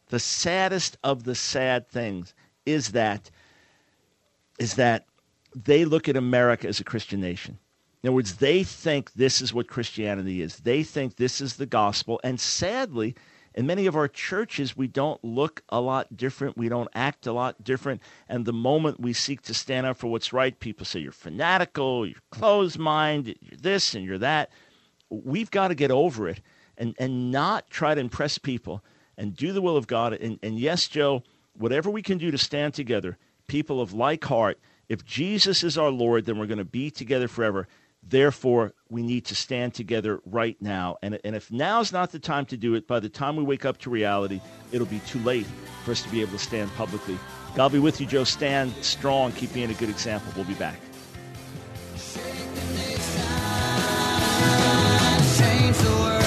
things is that they look at America as a Christian nation. In other words, they think this is what Christianity is. They think this is the gospel. And sadly, in many of our churches, we don't look a lot different. We don't act a lot different. And the moment we seek to stand up for what's right, people say you're fanatical, you're closed-minded, you're this and you're that. We've got to get over it and not try to impress people and do the will of God. And yes, Joe, whatever we can do to stand together, people of like heart, if Jesus is our Lord, then we're going to be together forever. Therefore, we need to stand together right now. And if now's not the time to do it, by the time we wake up to reality, it'll be too late for us to be able to stand publicly. God be with you, Joe. Stand strong. Keep being a good example. We'll be back. Change the world.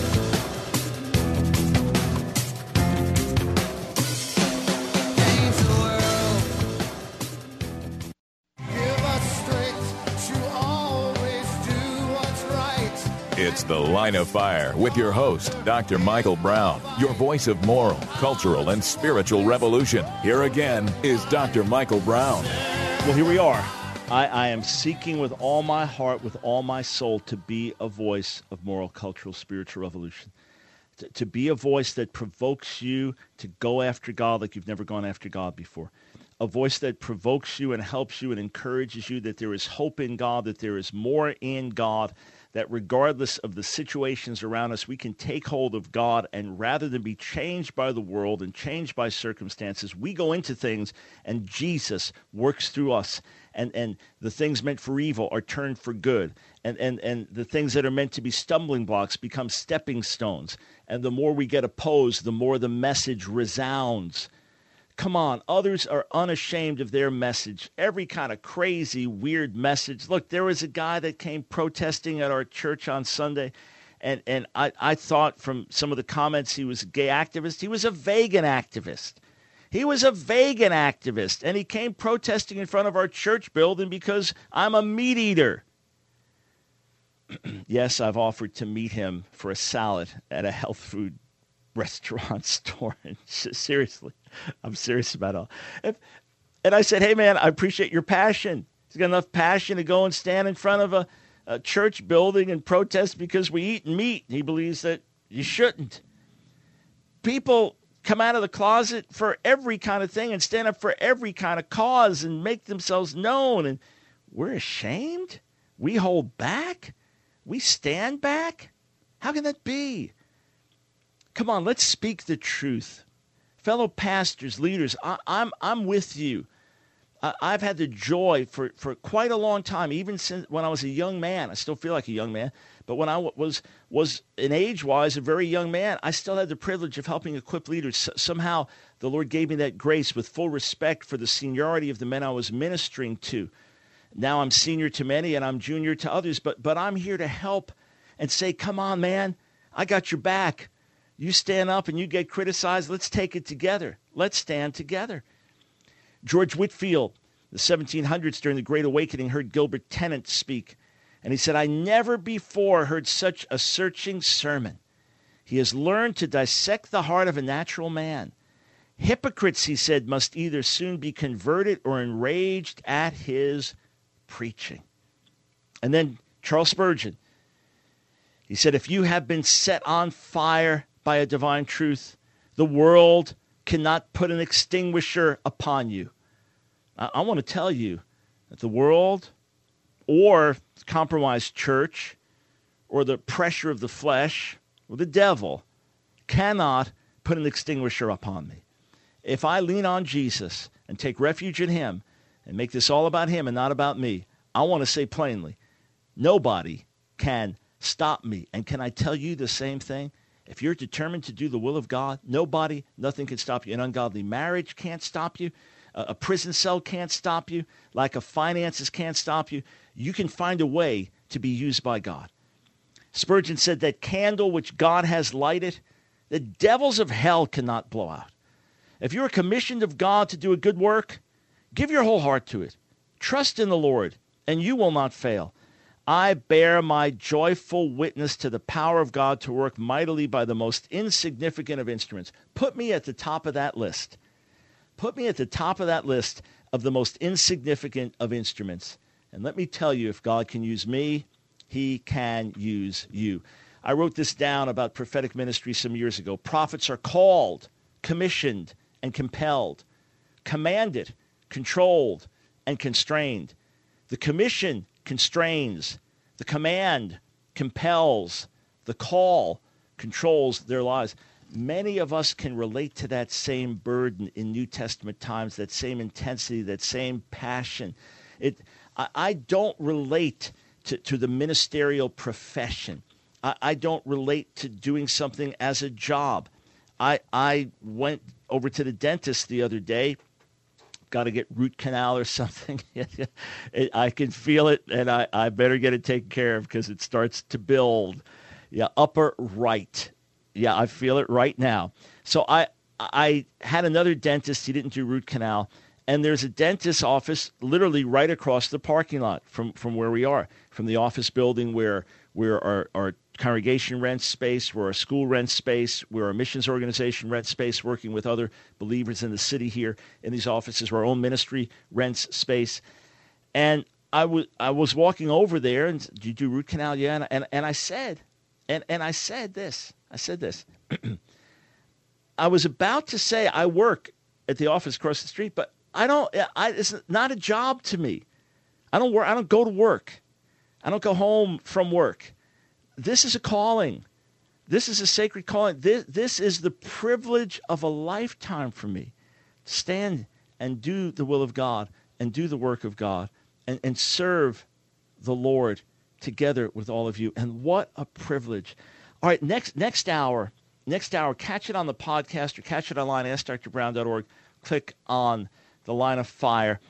It's The Line of Fire with your host, Dr. Michael Brown, your voice of moral, cultural, and spiritual revolution. Here again is Dr. Michael Brown. Well, here we are. I am seeking with all my heart, with all my soul, to be a voice of moral, cultural, spiritual revolution. To be a voice that provokes you to go after God like you've never gone after God before. A voice that provokes you and helps you and encourages you that there is hope in God, that there is more in God, that regardless of the situations around us, we can take hold of God, and rather than be changed by the world and changed by circumstances, we go into things and Jesus works through us. And the things meant for evil are turned for good. And the things that are meant to be stumbling blocks become stepping stones. And the more we get opposed, the more the message resounds. Come on, others are unashamed of their message. Every kind of crazy, weird message. Look, there was a guy that came protesting at our church on Sunday, and I thought from some of the comments he was a gay activist. He was a vegan activist. He was a vegan activist, and he came protesting in front of our church building because I'm a meat eater. Yes, I've offered to meet him for a salad at a health food restaurant store. Seriously, I'm serious about it all. And I said, hey, man, I appreciate your passion. He's got enough passion to go and stand in front of a church building and protest because we eat meat. He believes that you shouldn't. People come out of the closet for every kind of thing and stand up for every kind of cause and make themselves known. And we're ashamed? We hold back? We stand back? How can that be? Come on, let's speak the truth. Fellow pastors, leaders, I'm with you. I've had the joy for quite a long time, even since when I was a young man. I still feel like a young man. But when I was in age-wise a very young man, I still had the privilege of helping equip leaders. Somehow the Lord gave me that grace with full respect for the seniority of the men I was ministering to. Now I'm senior to many and I'm junior to others, but I'm here to help and say, come on, man, I got your back. You stand up and you get criticized. Let's take it together. Let's stand together. George Whitefield, the 1700s during the Great Awakening, heard Gilbert Tennant speak. And he said, I never before heard such a searching sermon. He has learned to dissect the heart of a natural man. Hypocrites, he said, must either soon be converted or enraged at his preaching. And then Charles Spurgeon, he said, if you have been set on fire by a divine truth, the world cannot put an extinguisher upon you. I want to tell you that the world or compromised church or the pressure of the flesh or the devil cannot put an extinguisher upon me. If I lean on Jesus and take refuge in him and make this all about him and not about me, I want to say plainly, nobody can stop me. And can I tell you the same thing? If you're determined to do the will of God, nobody, nothing can stop you. An ungodly marriage can't stop you. A prison cell can't stop you. Lack of finances can't stop you. You can find a way to be used by God. Spurgeon said that candle which God has lighted, the devils of hell cannot blow out. If you're commissioned of God to do a good work, give your whole heart to it. Trust in the Lord, and you will not fail. I bear my joyful witness to the power of God to work mightily by the most insignificant of instruments. Put me at the top of that list. Put me at the top of that list of the most insignificant of instruments. And let me tell you, if God can use me, he can use you. I wrote this down about prophetic ministry some years ago. Prophets are called, commissioned, and compelled, commanded, controlled, and constrained. The commission constrains. The command compels. The call controls their lives. Many of us can relate to that same burden in New Testament times, that same intensity, that same passion. I don't relate to the ministerial profession. I don't relate to doing something as a job. I went over to the dentist the other day, got to get root canal or something. I can feel it, and I better get it taken care of because it starts to build. Yeah, upper right. Yeah, I feel it right now. So I had another dentist. He didn't do root canal. And there's a dentist's office literally right across the parking lot from where we are, from the office building where our congregation rents space, where our school rents space, where our missions organization rents space, working with other believers in the city here in these offices, where our own ministry rents space. And I was walking over there, and do you do root canal? Yeah. And I said, and I said this. I was about to say I work at the office across the street, but it's not a job to me. I don't work. I don't go to work. I don't go home from work. This is a calling. This is a sacred calling. This is the privilege of a lifetime for me. Stand and do the will of God and do the work of God and serve the Lord together with all of you. And what a privilege. All right, next hour, catch it on the podcast or catch it online, AskDrBrown.org. Click on the Line of Fire.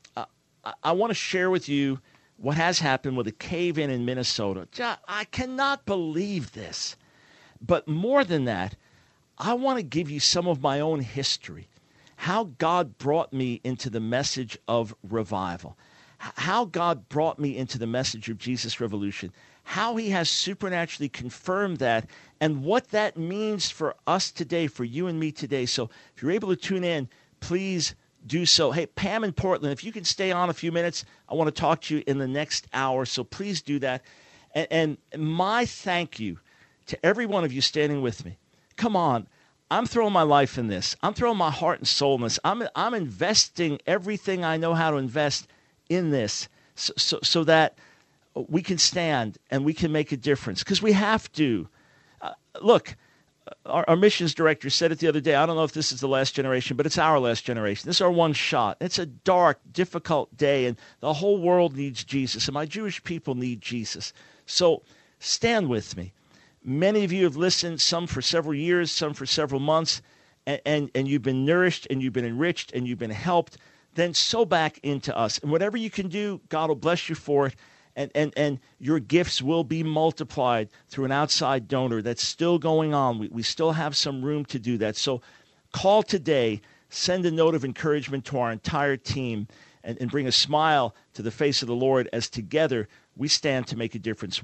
I want to share with you what has happened with a cave-in in Minnesota. I cannot believe this. But more than that, I want to give you some of my own history, how God brought me into the message of revival, how God brought me into the message of Jesus Revolution, how he has supernaturally confirmed that, and what that means for us today, for you and me today. So if you're able to tune in, please do so. Hey, Pam in Portland, if you can stay on a few minutes, I want to talk to you in the next hour, so please do that. And my thank you to every one of you standing with me. Come on, I'm throwing my life in this. I'm throwing my heart and soul in this. I'm investing everything I know how to invest in this so that we can stand and we can make a difference, because we have to. Look, our missions director said it the other day. I don't know if this is the last generation, but it's our last generation. This is our one shot. It's a dark, difficult day, and the whole world needs Jesus, and my Jewish people need Jesus. So stand with me. Many of you have listened, some for several years, some for several months, and you've been nourished, and you've been enriched, and you've been helped. Then sow back into us. And whatever you can do, God will bless you for it. And your gifts will be multiplied through an outside donor. That's still going on. We still have some room to do that. So call today, send a note of encouragement to our entire team, and bring a smile to the face of the Lord as together we stand to make a difference.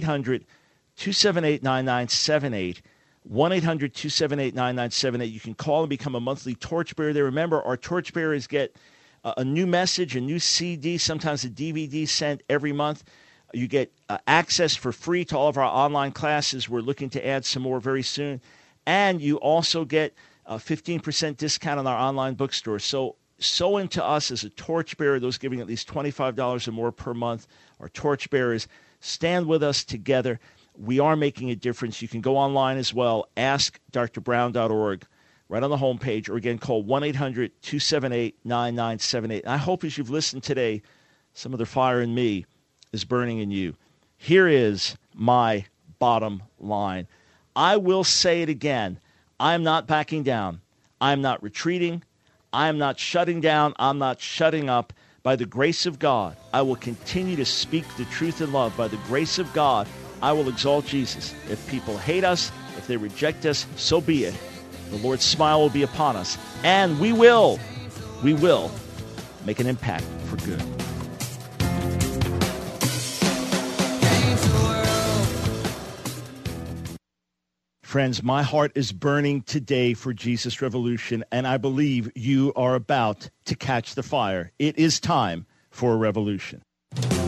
1-800-278-9978. 1-800-278-9978. You can call and become a monthly torchbearer there. Remember, our torchbearers get a new message, a new CD, sometimes a DVD sent every month. You get access for free to all of our online classes. We're looking to add some more very soon. And you also get a 15% discount on our online bookstore. So into us as a torchbearer, those giving at least $25 or more per month are torchbearers. Stand with us together. We are making a difference. You can go online as well, AskDrBrown.org. Right on the homepage, or again, call 1-800-278-9978. I hope as you've listened today, some of the fire in me is burning in you. Here is my bottom line. I will say it again. I'm not backing down. I'm not retreating. I'm not shutting down. I'm not shutting up. By the grace of God, I will continue to speak the truth in love. By the grace of God, I will exalt Jesus. If people hate us, if they reject us, so be it. The Lord's smile will be upon us, and we will make an impact for good. Friends, my heart is burning today for Jesus Revolution, and I believe you are about to catch the fire. It is time for a revolution.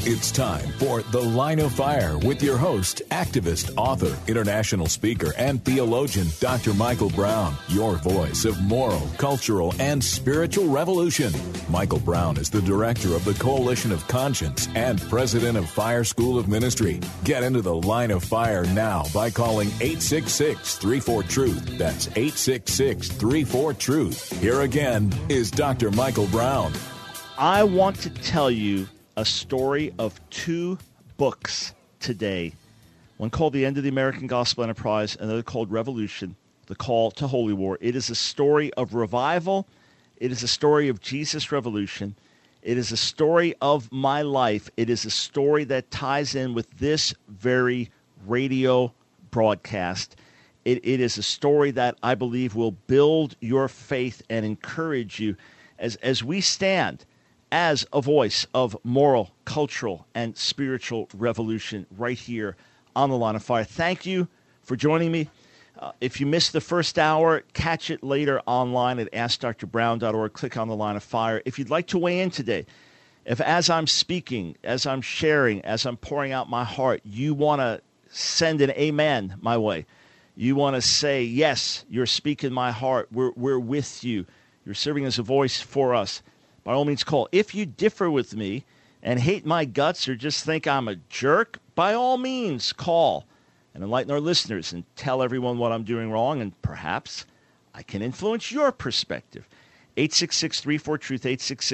It's time for The Line of Fire with your host, activist, author, international speaker, and theologian, Dr. Michael Brown, your voice of moral, cultural, and spiritual revolution. Michael Brown is the director of the Coalition of Conscience and president of Fire School of Ministry. Get into The Line of Fire now by calling 866-34-TRUTH. That's 866-34-TRUTH. Here again is Dr. Michael Brown. I want to tell you a story of two books today. One called The End of the American Gospel Enterprise, another called Revolution, The Call to Holy War. It is a story of revival. It is a story of Jesus' revolution. It is a story of my life. It is a story that ties in with this very radio broadcast. It is a story that I believe will build your faith and encourage you as we stand as a voice of moral, cultural, and spiritual revolution right here on The Line of Fire. Thank you for joining me. If you missed the first hour, catch it later online at AskDrBrown.org. Click on The Line of Fire. If you'd like to weigh in today, if as I'm speaking, as I'm sharing, as I'm pouring out my heart, you want to send an amen my way, you want to say, yes, you're speaking my heart, we're with you, you're serving as a voice for us, by all means, call. If you differ with me and hate my guts or just think I'm a jerk, by all means, call and enlighten our listeners and tell everyone what I'm doing wrong, and perhaps I can influence your perspective. 866-34-TRUTH,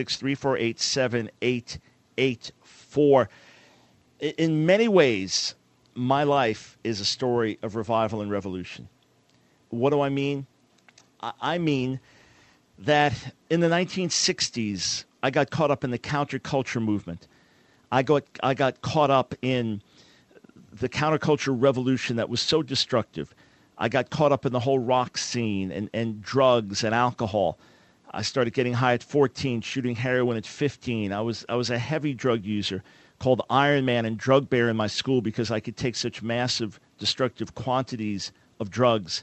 866-348-7884. In many ways, my life is a story of revival and revolution. What do I mean? I mean that in the 1960s, I got caught up in the counterculture movement. I got caught up in the counterculture revolution that was so destructive. I got caught up in the whole rock scene and drugs and alcohol. I started getting high at 14, shooting heroin at 15. I was a heavy drug user, called Iron Man and drug bear in my school because I could take such massive destructive quantities of drugs.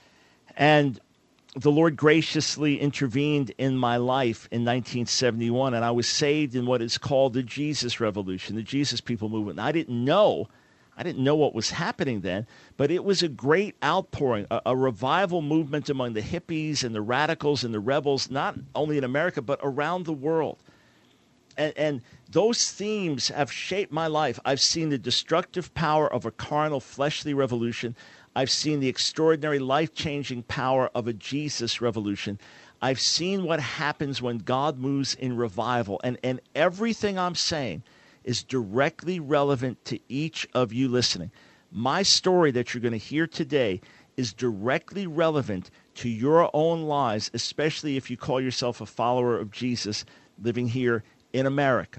And the Lord graciously intervened in my life in 1971, and I was saved in what is called the Jesus Revolution, the Jesus People Movement. And I didn't know what was happening then, but it was a great outpouring, a revival movement among the hippies and the radicals and the rebels, not only in America, but around the world. And those themes have shaped my life. I've seen the destructive power of a carnal, fleshly revolution. I've seen the extraordinary, life-changing power of a Jesus revolution. I've seen what happens when God moves in revival. And everything I'm saying is directly relevant to each of you listening. My story that you're going to hear today is directly relevant to your own lives, especially if you call yourself a follower of Jesus living here in America.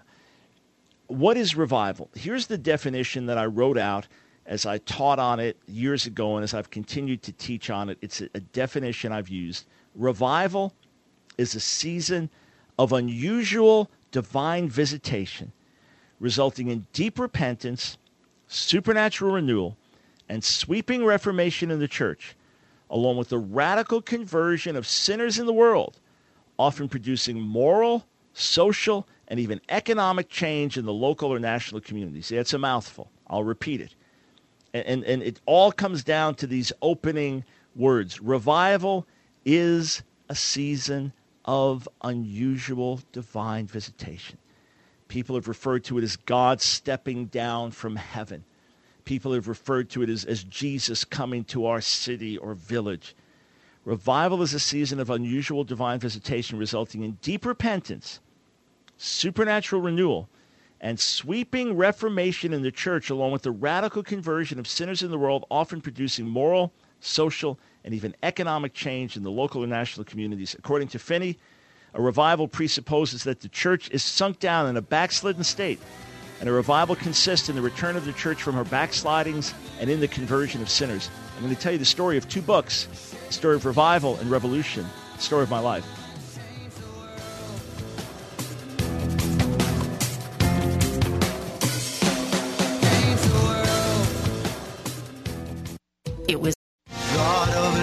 What is revival? Here's the definition that I wrote out as I taught on it years ago, and as I've continued to teach on it. It's a definition I've used. Revival is a season of unusual divine visitation, resulting in deep repentance, supernatural renewal, and sweeping reformation in the church, along with the radical conversion of sinners in the world, often producing moral, social, and even economic change in the local or national communities. Yeah, it's a mouthful. I'll repeat it. And it all comes down to these opening words. Revival is a season of unusual divine visitation. People have referred to it as God stepping down from heaven. People have referred to it as Jesus coming to our city or village. Revival is a season of unusual divine visitation resulting in deep repentance, supernatural renewal, and sweeping reformation in the church, along with the radical conversion of sinners in the world, often producing moral, social, and even economic change in the local and national communities. According to Finney, a revival presupposes that the church is sunk down in a backslidden state, and a revival consists in the return of the church from her backslidings and in the conversion of sinners. I'm going to tell you the story of two books, the story of revival and revolution, the story of my life. It was God of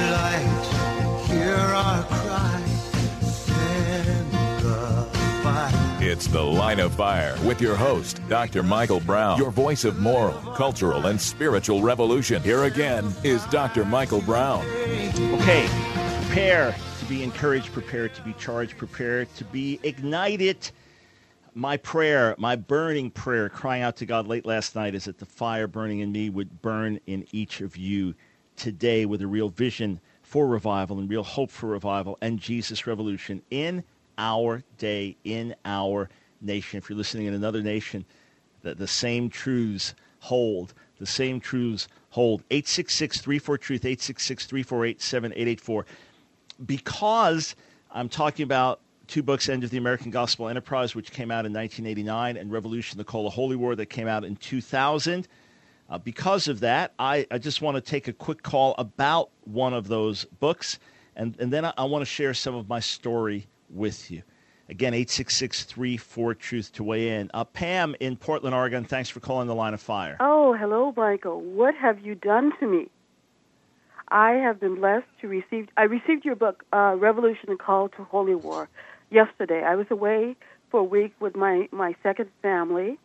light, hear our cry, send the fire. It's The Line of Fire with your host, Dr. Michael Brown, your voice of moral, cultural, and spiritual revolution. Here again is Dr. Michael Brown. Okay, prepare to be encouraged, prepare to be charged, prepare to be ignited. My prayer, my burning prayer, crying out to God late last night is that the fire burning in me would burn in each of you today with a real vision for revival and real hope for revival and Jesus revolution in our day, in our nation. If you're listening in another nation, the same truths hold. The same truths hold. 866-34-TRUTH, 866-348-7884. Because I'm talking about two books, End of the American Gospel Enterprise, which came out in 1989, and Revolution, the Call of Holy War, that came out in 2000. Because of that, I just want to take a quick call about one of those books, and then I want to share some of my story with you. Again, 866-34-TRUTH to weigh in. Pam in Portland, Oregon, thanks for calling The Line of Fire. Oh, hello, Michael. What have you done to me? I have been blessed to receive. I received your book, Revolution, the Call to Holy War, yesterday. I was away for a week with my second family.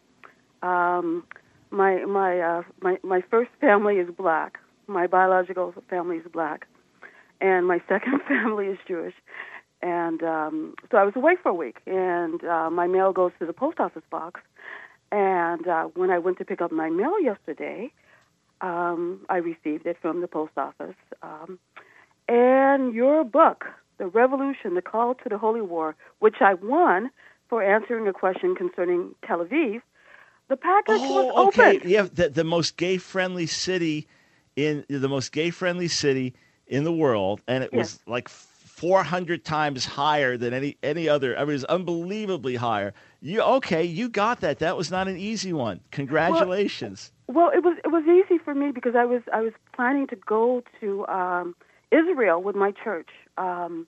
My first family is black. My biological family is black, and my second family is Jewish. And so I was away for a week, and my mail goes to the post office box. And when I went to pick up my mail yesterday, I received it from the post office. And your book, The Revolution, the Call to the Holy War, which I won for answering a question concerning Tel Aviv, the package was open. Yeah, the most gay-friendly city in the world, and it was like 400 times higher than any other. I mean, it was unbelievably higher. You got that. That was not an easy one. Congratulations. Well, it was easy for me because I was planning to go to Israel with my church, and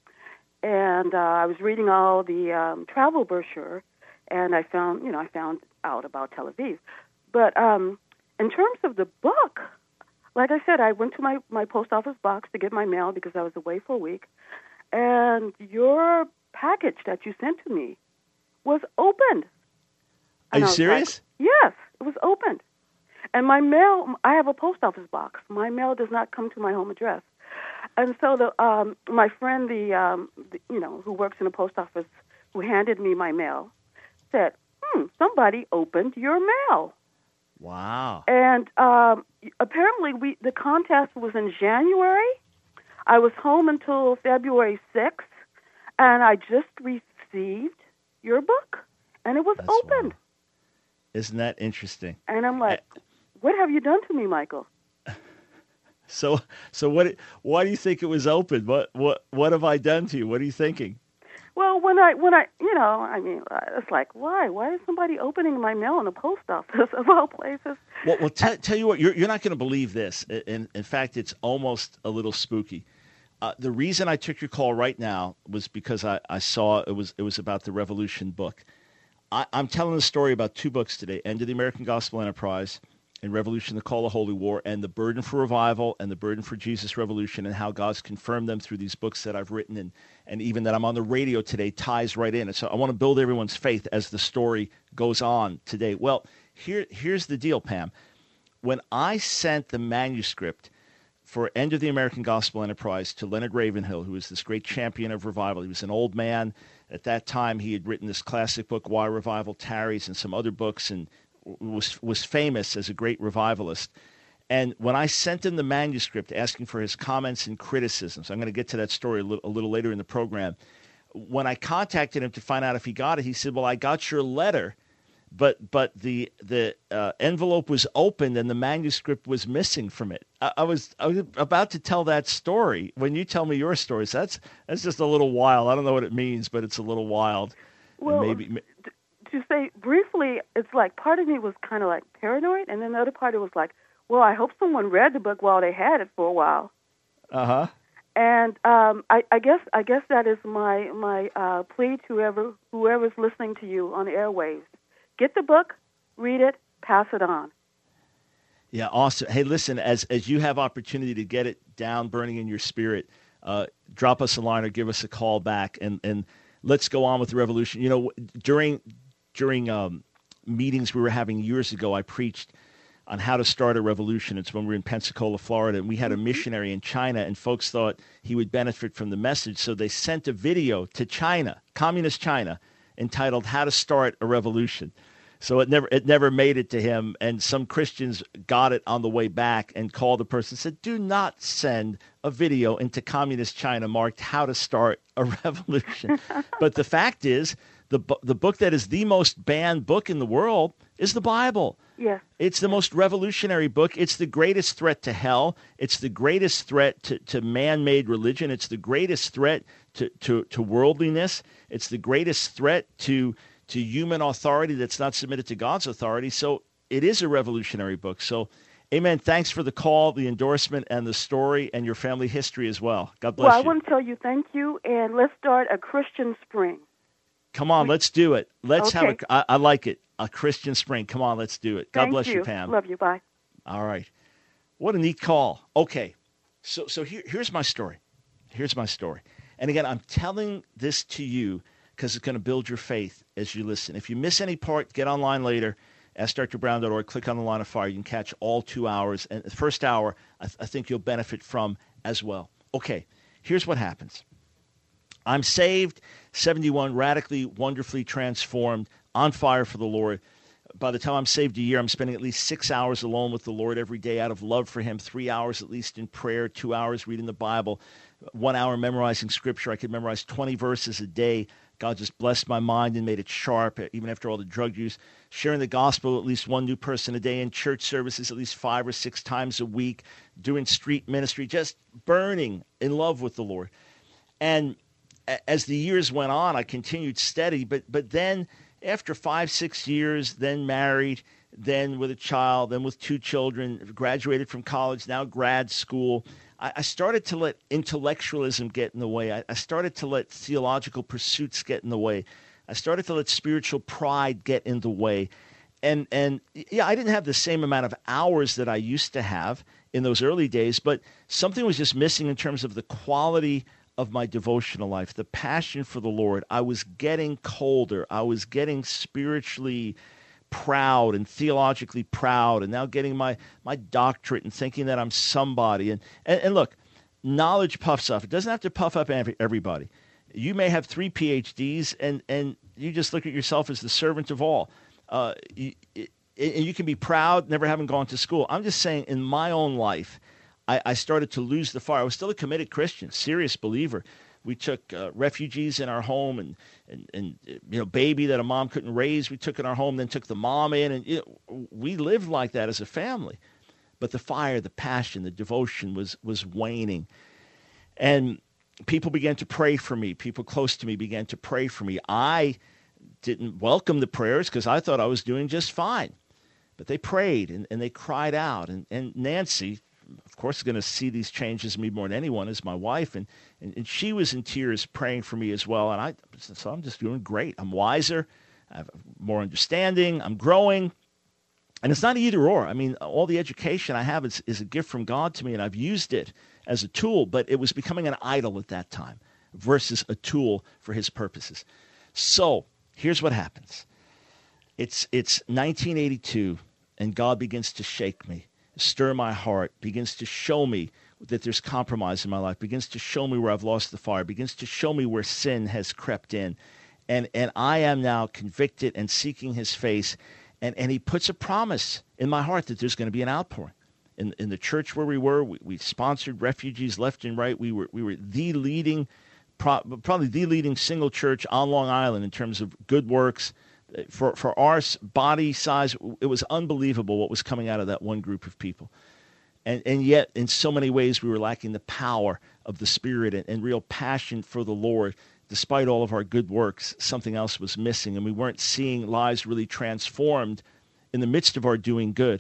I was reading all the travel brochure, and I found out about Tel Aviv. But in terms of the book, like I said, I went to my post office box to get my mail because I was away for a week, and your package that you sent to me was opened. Are you serious? Like, yes, it was opened. And my mail, I have a post office box. My mail does not come to my home address. And so my friend, who works in the post office, who handed me my mail, said, somebody opened your mail. Wow. And apparently the contest was in January. I was home until February 6th, and I just received your book, and it was opened. Wow. Isn't that interesting? And I'm like, what have you done to me, Michael? So why do you think it was open? What have I done to you? What are you thinking? Well, when I it's like, why? Why is somebody opening my mail in the post office of all places? Well, tell you what, you're not going to believe this. In fact, it's almost a little spooky. The reason I took your call right now was because I saw it was about the Revolution book. I'm telling a story about two books today: End of the American Gospel Enterprise and Revolution, the Call of Holy War, and the burden for revival and the burden for Jesus revolution, and how God's confirmed them through these books that I've written, and even that I'm on the radio today ties right in. And so I want to build everyone's faith as the story goes on today. Well, here's the deal, Pam. When I sent the manuscript for End of the American Gospel Enterprise to Leonard Ravenhill, who was this great champion of revival, he was an old man. At that time, he had written this classic book, Why Revival Tarries, and some other books, and was famous as a great revivalist. And when I sent him the manuscript asking for his comments and criticisms, I'm going to get to that story a little later in the program. When I contacted him to find out if he got it, he said, well, I got your letter, but the envelope was opened and the manuscript was missing from it. I was about to tell that story when you tell me your stories. That's just a little wild. I don't know what it means, but it's a little wild. Well, to say briefly, it's like part of me was kind of like paranoid, and then the other part was like, well, I hope someone read the book while they had it for a while. Uh-huh. And I guess that is my plea to whoever's listening to you on the airwaves. Get the book, read it, pass it on. Yeah, awesome. Hey, listen, as you have opportunity to get it down, burning in your spirit, drop us a line or give us a call back, and let's go on with the revolution. You know, during during meetings we were having years ago, I preached on how to start a revolution. It's when we were in Pensacola, Florida, and we had a missionary in China, and folks thought he would benefit from the message, so they sent a video to China, communist China, entitled "How to Start a Revolution." So it never made it to him, and some Christians got it on the way back and called the person and said, "Do not send a video into communist China marked "How to Start a Revolution." But the fact is, the book that is the most banned book in the world is the Bible. Yes. It's the most revolutionary book. It's the greatest threat to hell. It's the greatest threat to man-made religion. It's the greatest threat to worldliness. It's the greatest threat to human authority that's not submitted to God's authority. So it is a revolutionary book. So, amen. Thanks for the call, the endorsement, and the story, and your family history as well. God bless you. Well, I want to tell you thank you, and let's start a Christian spring. Come on, let's do it. Let's Okay. I like it, a Christian spring. Come on, let's do it. God Thank bless you, Pam. Love you. Bye. All right. What a neat call. Okay. So here's my story. Here's my story. And again, I'm telling this to you because it's going to build your faith as you listen. If you miss any part, get online later, AskDrBrown.org, click on the Line of Fire. You can catch all 2 hours. And the first hour, I think you'll benefit from as well. Okay, here's what happens. I'm saved, 71, radically, wonderfully transformed, on fire for the Lord. By the time I'm saved a year, I'm spending at least 6 hours alone with the Lord every day out of love for him, 3 hours at least in prayer, 2 hours reading the Bible, 1 hour memorizing Scripture. I could memorize 20 verses a day. God just blessed my mind and made it sharp, even after all the drug use. Sharing the gospel, at least one new person a day, in church services at least 5 or 6 times a week, doing street ministry, just burning in love with the Lord. And as the years went on, I continued steady, but then after 5, 6 years, then married, then with a child, then with 2 children, graduated from college, now grad school, I started to let intellectualism get in the way. I started to let theological pursuits get in the way. I started to let spiritual pride get in the way. And yeah, I didn't have the same amount of hours that I used to have in those early days, but something was just missing in terms of the quality of my devotional life, the passion for the Lord. I was getting colder. I was getting spiritually proud and theologically proud, and now getting my doctorate and thinking that I'm somebody. And look, knowledge puffs up. It doesn't have to puff up everybody. You may have 3 PhDs, and you just look at yourself as the servant of all. And you can be proud, never having gone to school. I'm just saying, in my own life, I started to lose the fire. I was still a committed Christian, serious believer. We took refugees in our home, and baby that a mom couldn't raise, we took in our home, then took the mom in, and we lived like that as a family. But the fire, the passion, the devotion was waning. And people began to pray for me. People close to me began to pray for me. I didn't welcome the prayers because I thought I was doing just fine. But they prayed, and they cried out. And Nancy, of course, is going to see these changes in me more than anyone, is my wife, and she was in tears praying for me as well. And so I'm just doing great. I'm wiser. I have more understanding. I'm growing. And it's not either or. I mean, all the education I have is a gift from God to me, and I've used it as a tool, but it was becoming an idol at that time versus a tool for his purposes. So here's what happens. It's 1982, and God begins to shake me, stir my heart, begins to show me that there's compromise in my life, begins to show me where I've lost the fire, begins to show me where sin has crept in. And I am now convicted and seeking his face. And he puts a promise in my heart that there's going to be an outpouring. In the church where we sponsored refugees left and right. We were the leading, probably the leading single church on Long Island in terms of good works. For our body size, it was unbelievable what was coming out of that one group of people. And yet, in so many ways, we were lacking the power of the Spirit and real passion for the Lord. Despite all of our good works, something else was missing, and we weren't seeing lives really transformed in the midst of our doing good.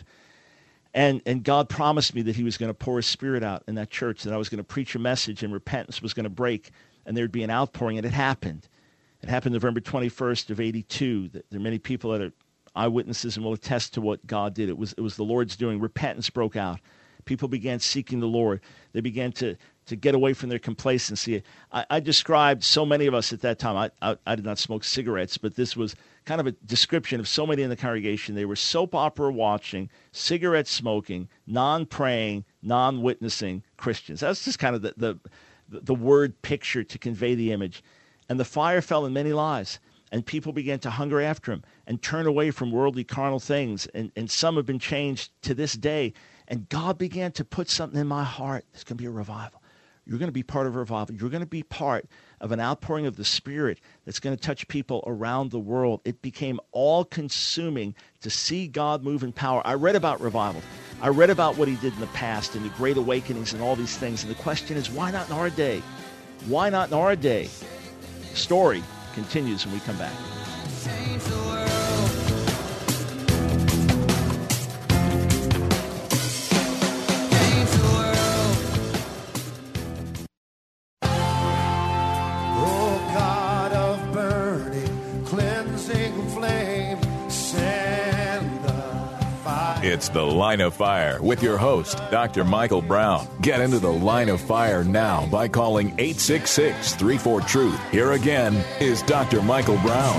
And God promised me that he was going to pour his Spirit out in that church, that I was going to preach a message and repentance was going to break, and there'd be an outpouring, and it happened. It happened November 21st of 82. There are many people that are eyewitnesses and will attest to what God did. It was the Lord's doing. Repentance broke out. People began seeking the Lord. They began to to get away from their complacency. I described so many of us at that time. I did not smoke cigarettes, but this was kind of a description of so many in the congregation. They were soap opera watching, cigarette smoking, non-praying, non-witnessing Christians. That's just kind of the word picture to convey the image. And the fire fell in many lives, and people began to hunger after him and turn away from worldly carnal things. And some have been changed to this day. And God began to put something in my heart. There's going to be a revival. You're going to be part of a revival. You're going to be part of an outpouring of the Spirit that's going to touch people around the world. It became all-consuming to see God move in power. I read about revival. I read about what he did in the past and the great awakenings and all these things. And the question is, why not in our day? Why not in our day? The story continues when we come back. Change the world. It's The Line of Fire with your host, Dr. Michael Brown. Get into the Line of Fire now by calling 866-34-TRUTH. Here again is Dr. Michael Brown.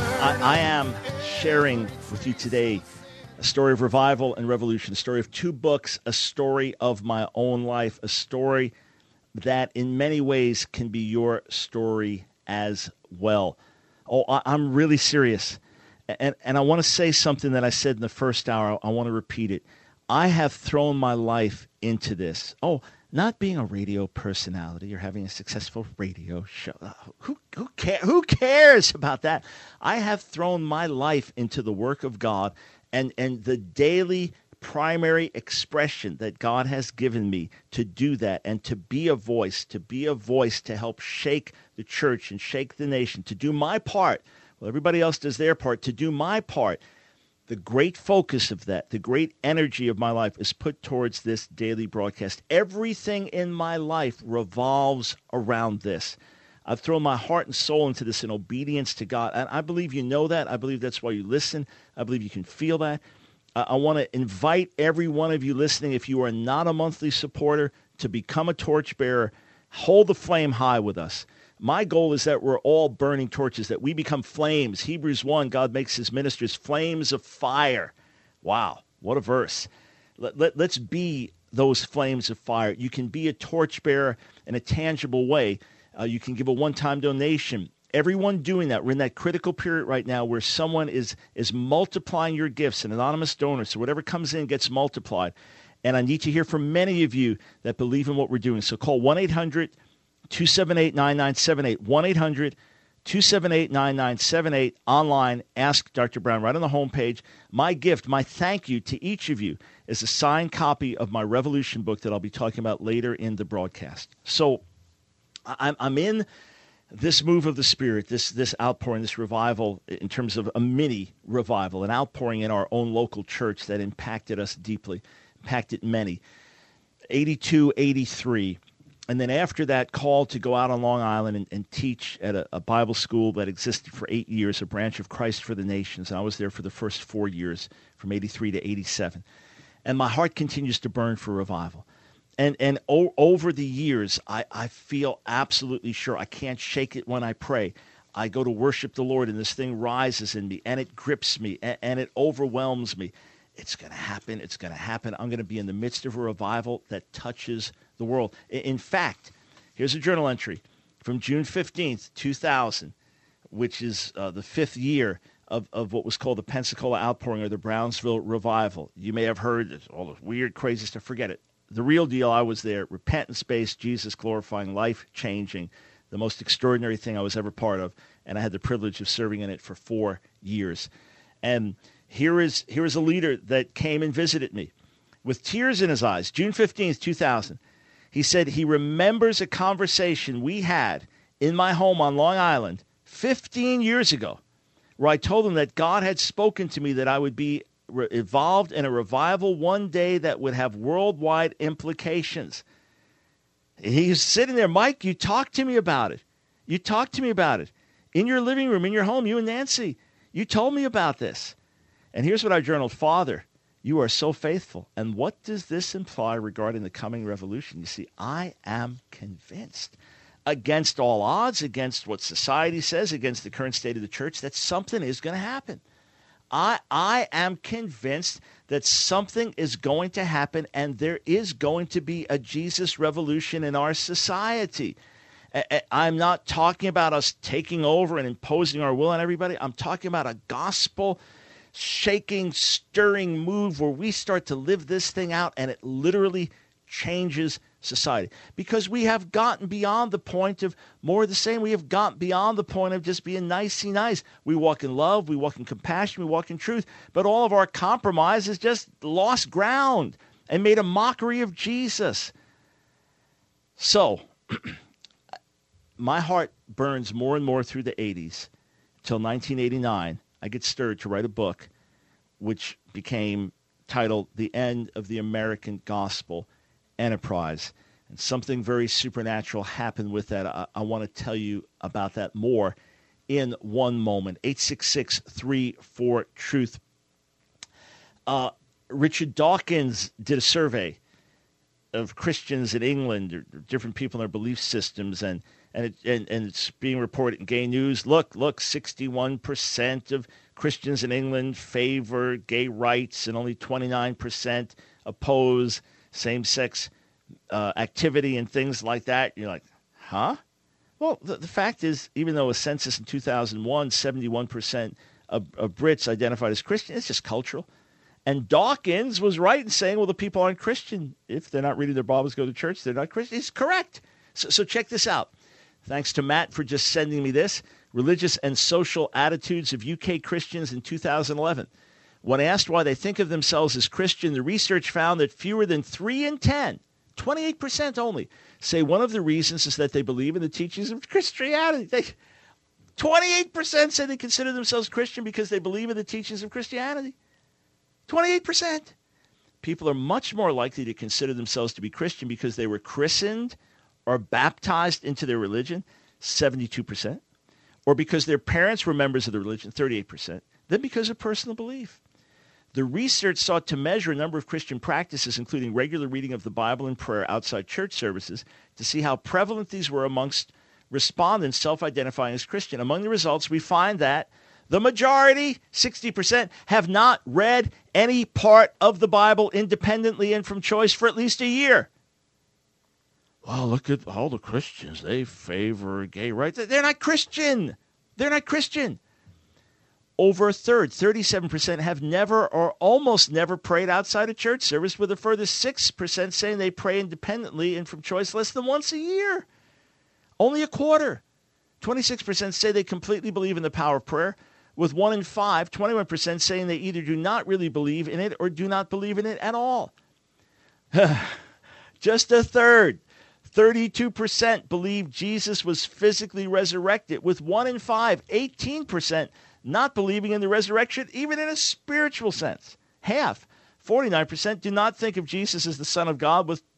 I am sharing with you today a story of revival and revolution, a story of two books, a story of my own life, a story that in many ways can be your story as well. Oh, I'm really serious. And I want to say something that I said in the first hour. I want to repeat it. I have thrown my life into this. Oh, not being a radio personality or having a successful radio show. Who cares about that? I have thrown my life into the work of God and the daily primary expression that God has given me to do that and to be a voice to help shake the church and shake the nation, to do my part. Well, everybody else does their part. To do my part, the great focus of that, the great energy of my life is put towards this daily broadcast. Everything in my life revolves around this. I've thrown my heart and soul into this in obedience to God. And I believe you know that. I believe that's why you listen. I believe you can feel that. I want to invite every one of you listening, if you are not a monthly supporter, to become a torchbearer. Hold the flame high with us. My goal is that we're all burning torches, that we become flames. Hebrews 1, God makes his ministers flames of fire. Wow, what a verse. Let's be those flames of fire. You can be a torchbearer in a tangible way. You can give a one-time donation. Everyone doing that, we're in that critical period right now where someone is multiplying your gifts, an anonymous donor, so whatever comes in gets multiplied. And I need to hear from many of you that believe in what we're doing. So call 1-800-278-9978, 1-800-278-9978, online, Ask Dr. Brown, right on the homepage. My gift, my thank you to each of you is a signed copy of my Revolution book that I'll be talking about later in the broadcast. So I'm in this move of the Spirit, this outpouring, this revival in terms of a mini revival, an outpouring in our own local church that impacted us deeply, impacted many. 82, 83. And then after that, called to go out on Long Island and teach at a Bible school that existed for 8 years, a branch of Christ for the Nations. And I was there for the first 4 years, from 83 to 87. And my heart continues to burn for revival. And over the years, I feel absolutely sure. I can't shake it when I pray. I go to worship the Lord, and this thing rises in me, and it grips me, and it overwhelms me. It's going to happen. It's going to happen. I'm going to be in the midst of a revival that touches the world. In fact, here's a journal entry from June 15th, 2000, which is the fifth year of what was called the Pensacola Outpouring or the Brownsville Revival. You may have heard all the weird, crazy stuff. Forget it. The real deal, I was there. Repentance-based, Jesus-glorifying, life-changing, the most extraordinary thing I was ever part of, and I had the privilege of serving in it for 4 years. And here is a leader that came and visited me with tears in his eyes, June 15th, 2000. He said he remembers a conversation we had in my home on Long Island 15 years ago, where I told him that God had spoken to me that I would be involved in a revival one day that would have worldwide implications. He's sitting there, Mike, you talked to me about it. You talked to me about it. In your living room, in your home, you and Nancy, you told me about this. And here's what I journaled. Father, You are so faithful. And what does this imply regarding the coming revolution? You see, I am convinced, against all odds, against what society says, against the current state of the church, that something is going to happen. I am convinced that something is going to happen, and there is going to be a Jesus revolution in our society. I'm not talking about us taking over and imposing our will on everybody. I'm talking about a gospel shaking, stirring move where we start to live this thing out, and it literally changes society. Because we have gotten beyond the point of more of the same. We have gotten beyond the point of just being nicey nice. We walk in love, we walk in compassion, we walk in truth. But all of our compromise has just lost ground and made a mockery of Jesus. So, my heart burns more and more through the 80s until 1989. I get stirred to write a book which became titled The End of the American Gospel Enterprise. And something very supernatural happened with that. I want to tell you about that more in one moment. 866-34-TRUTH. Richard Dawkins did a survey of Christians in England, or different people in their belief systems, and it's being reported in Gay News. Look, 61% of Christians in England favor gay rights, and only 29% oppose same-sex activity and things like that. You're like, huh? Well, the fact is, even though a census in 2001, 71% of Brits identified as Christian, it's just cultural. And Dawkins was right in saying, well, the people aren't Christian. If they're not reading their Bibles, go to church, they're not Christian. He's correct. So check this out. Thanks to Matt for just sending me this. Religious and Social Attitudes of UK Christians in 2011. When asked why they think of themselves as Christian, the research found that fewer than 3 in 10, 28% only, say one of the reasons is that they believe in the teachings of Christianity. 28% say they consider themselves Christian because they believe in the teachings of Christianity. 28%. People are much more likely to consider themselves to be Christian because they were christened or baptized into their religion, 72%, or because their parents were members of the religion, 38%, than because of personal belief. The research sought to measure a number of Christian practices, including regular reading of the Bible and prayer outside church services, to see how prevalent these were amongst respondents self-identifying as Christian. Among the results, we find that the majority, 60%, have not read any part of the Bible independently and from choice for at least a year. Well, look at all the Christians. They favor gay rights. They're not Christian. They're not Christian. Over a third, 37%, have never or almost never prayed outside a church service, with a further 6% saying they pray independently and from choice less than once a year. Only a quarter, 26%, say they completely believe in the power of prayer, with 1 in 5, 21%, saying they either do not really believe in it or do not believe in it at all. Just a third, 32%, believe Jesus was physically resurrected, with 1 in 5, 18%, not believing in the resurrection, even in a spiritual sense. Half, 49%, do not think of Jesus as the Son of God, with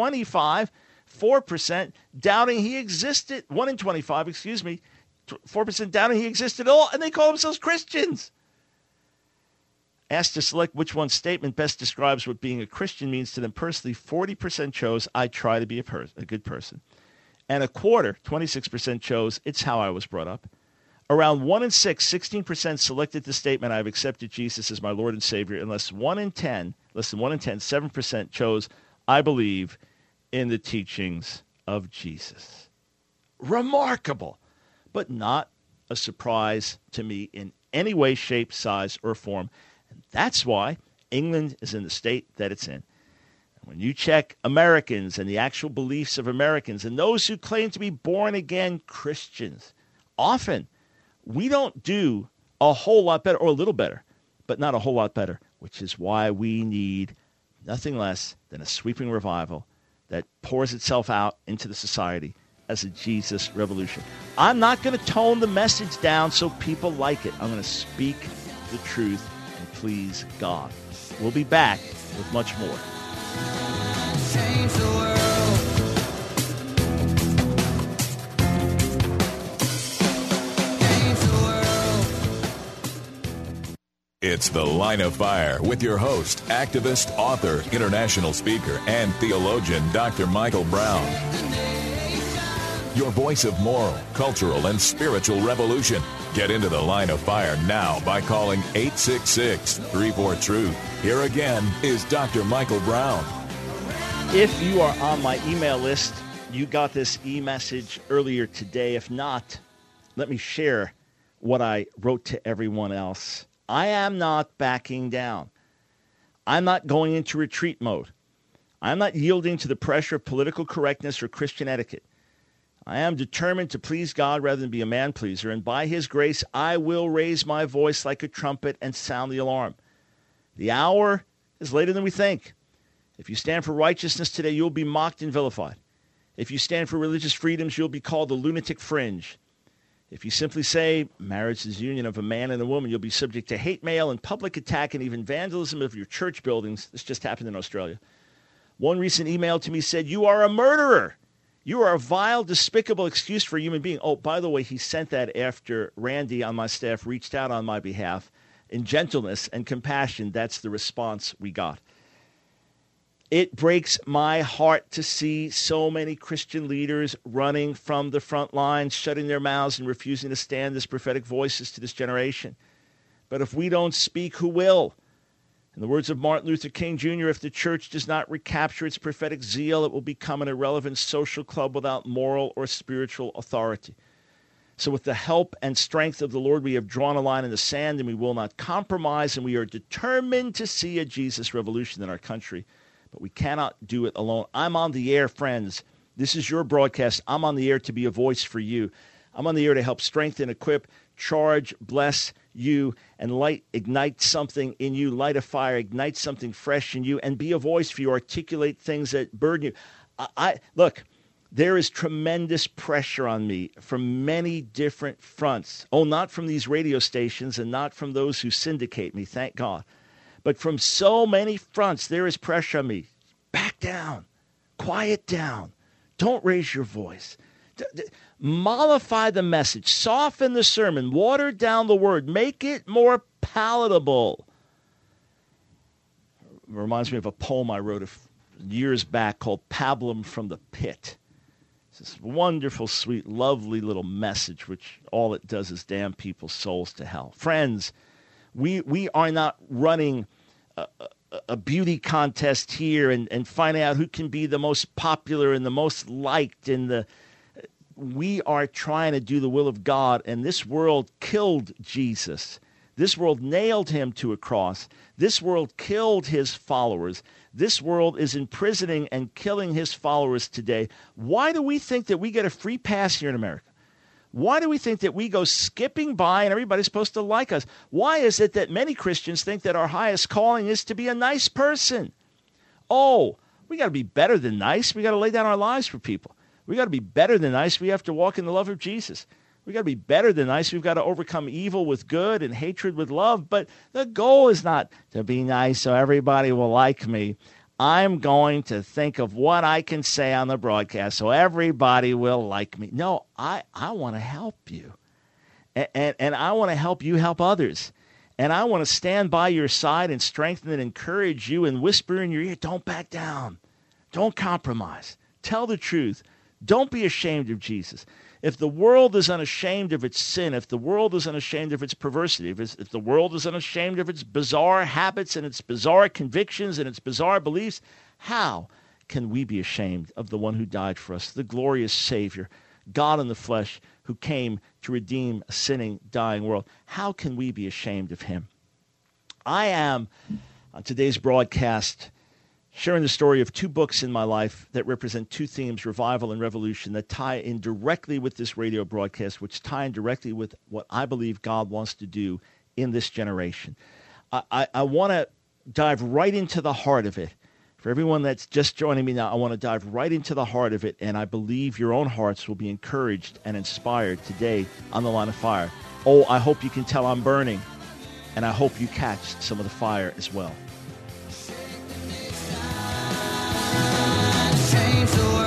4% doubting he existed. 1 in 25, 4% doubting he existed at all, and they call themselves Christians. Asked to select which one statement best describes what being a Christian means to them personally, 40% chose, I try to be a good person. And a quarter, 26%, chose, it's how I was brought up. Around 1 in 6, 16% selected the statement, I've accepted Jesus as my Lord and Savior, and less than 1 in 10, 7% chose, I believe in the teachings of Jesus. Remarkable, but not a surprise to me in any way, shape, size, or form. And that's why England is in the state that it's in. When you check Americans and the actual beliefs of Americans and those who claim to be born-again Christians, often we don't do a whole lot better, or a little better, but not a whole lot better, which is why we need nothing less than a sweeping revival that pours itself out into the society as a Jesus revolution. I'm not going to tone the message down so people like it. I'm going to speak the truth and please God. We'll be back with much more. Change the world. Change the world. It's The Line of Fire with your host, activist, author, international speaker, and theologian, Dr. Michael Brown. Your voice of moral, cultural, and spiritual revolution. Get into The Line of Fire now by calling 866-34-TRUTH. Here again is Dr. Michael Brown. If you are on my email list, you got this e-message earlier today. If not, let me share what I wrote to everyone else. I am not backing down. I'm not going into retreat mode. I'm not yielding to the pressure of political correctness or Christian etiquette. I am determined to please God rather than be a man pleaser, and by his grace, I will raise my voice like a trumpet and sound the alarm. The hour is later than we think. If you stand for righteousness today, you'll be mocked and vilified. If you stand for religious freedoms, you'll be called the lunatic fringe. If you simply say marriage is the union of a man and a woman, you'll be subject to hate mail and public attack and even vandalism of your church buildings. This just happened in Australia. One recent email to me said, "You are a murderer. You are a vile, despicable excuse for a human being." Oh, by the way, he sent that after Randy on my staff reached out on my behalf. In gentleness and compassion, that's the response we got. It breaks my heart to see so many Christian leaders running from the front lines, shutting their mouths and refusing to stand as prophetic voices to this generation. But if we don't speak, who will? In the words of Martin Luther King Jr., if the church does not recapture its prophetic zeal, it will become an irrelevant social club without moral or spiritual authority. So with the help and strength of the Lord, we have drawn a line in the sand, and we will not compromise, and we are determined to see a Jesus revolution in our country. But we cannot do it alone. I'm on the air, friends. This is your broadcast. I'm on the air to be a voice for you. I'm on the air to help strengthen, equip, charge, bless you, and ignite something in you, light a fire, ignite something fresh in you, and be a voice for you, articulate things that burden you. Look, there is tremendous pressure on me from many different fronts. Oh, not from these radio stations and not from those who syndicate me, thank God. But from so many fronts, there is pressure on me. Back down. Quiet down. Don't raise your voice. Mollify the message. Soften the sermon. Water down the word. Make it more palatable. It reminds me of a poem I wrote years back called Pablum from the Pit. It's this wonderful, sweet, lovely little message, which all it does is damn people's souls to hell. Friends, we are not running a beauty contest here and finding out who can be the most popular and the most liked. We are trying to do the will of God, and this world killed Jesus. This world nailed him to a cross. This world killed his followers. This world is imprisoning and killing his followers today. Why do we think that we get a free pass here in America? Why do we think that we go skipping by and everybody's supposed to like us? Why is it that many Christians think that our highest calling is to be a nice person? Oh, we got to be better than nice. We got to lay down our lives for people. We got to be better than nice. We have to walk in the love of Jesus. We got to be better than nice. We've got to overcome evil with good and hatred with love. But the goal is not to be nice so everybody will like me. I'm going to think of what I can say on the broadcast so everybody will like me. No, I want to help you. And I want to help you help others. And I want to stand by your side and strengthen and encourage you and whisper in your ear, don't back down. Don't compromise. Tell the truth. Don't be ashamed of Jesus. If the world is unashamed of its sin, if the world is unashamed of its perversity, if the world is unashamed of its bizarre habits and its bizarre convictions and its bizarre beliefs, how can we be ashamed of the one who died for us, the glorious Savior, God in the flesh, who came to redeem a sinning, dying world? How can we be ashamed of him? I am, on today's broadcast, sharing the story of two books in my life that represent two themes, revival and revolution, that tie in directly with this radio broadcast, which tie in directly with what I believe God wants to do in this generation. I want to dive right into the heart of it. For everyone that's just joining me now, I want to dive right into the heart of it, and I believe your own hearts will be encouraged and inspired today on The Line of Fire. Oh, I hope you can tell I'm burning, and I hope you catch some of the fire as well. Change the world.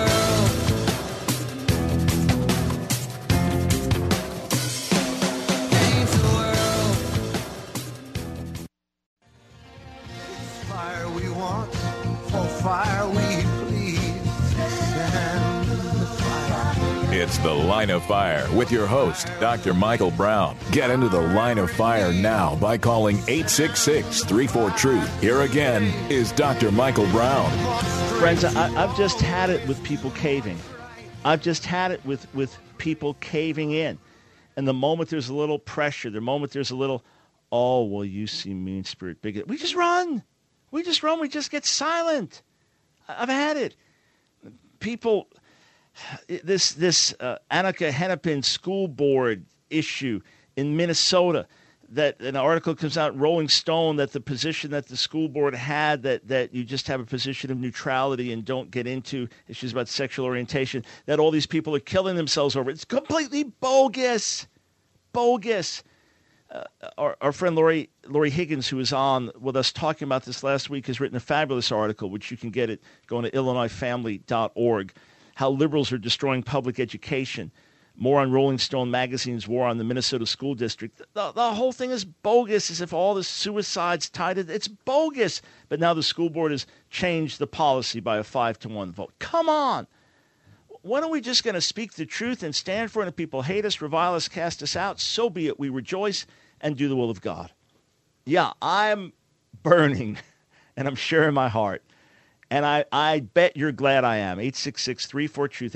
It's The Line of Fire with your host, Dr. Michael Brown. Get into the Line of Fire now by calling 866-34-TRUTH. Here again is Dr. Michael Brown. Friends, I've just had it with people caving. I've just had it with people caving in. And the moment there's a little pressure, the moment there's a little, oh, well, you see mean spirit bigot, we just run. We just run. We just get silent. I've had it. People, this Annika Hennepin school board issue in Minnesota, that an article comes out in Rolling Stone that the position that the school board had, that you just have a position of neutrality and don't get into issues about sexual orientation, that all these people are killing themselves over. It's completely bogus. Bogus. Our friend Lori Higgins, who was on with us talking about this last week, has written a fabulous article, which you can get at going to IllinoisFamily.org, how liberals are destroying public education. More on Rolling Stone magazine's war on the Minnesota school district. The whole thing is bogus, as if all the suicides tied it. It's bogus. But now the school board has changed the policy by a 5-1 vote. Come on. When are we just going to speak the truth and stand for it? And if people hate us, revile us, cast us out, so be it. We rejoice and do the will of God. Yeah, I'm burning, and I'm sure in my heart. And I bet you're glad I am. 866-34-TRUTH,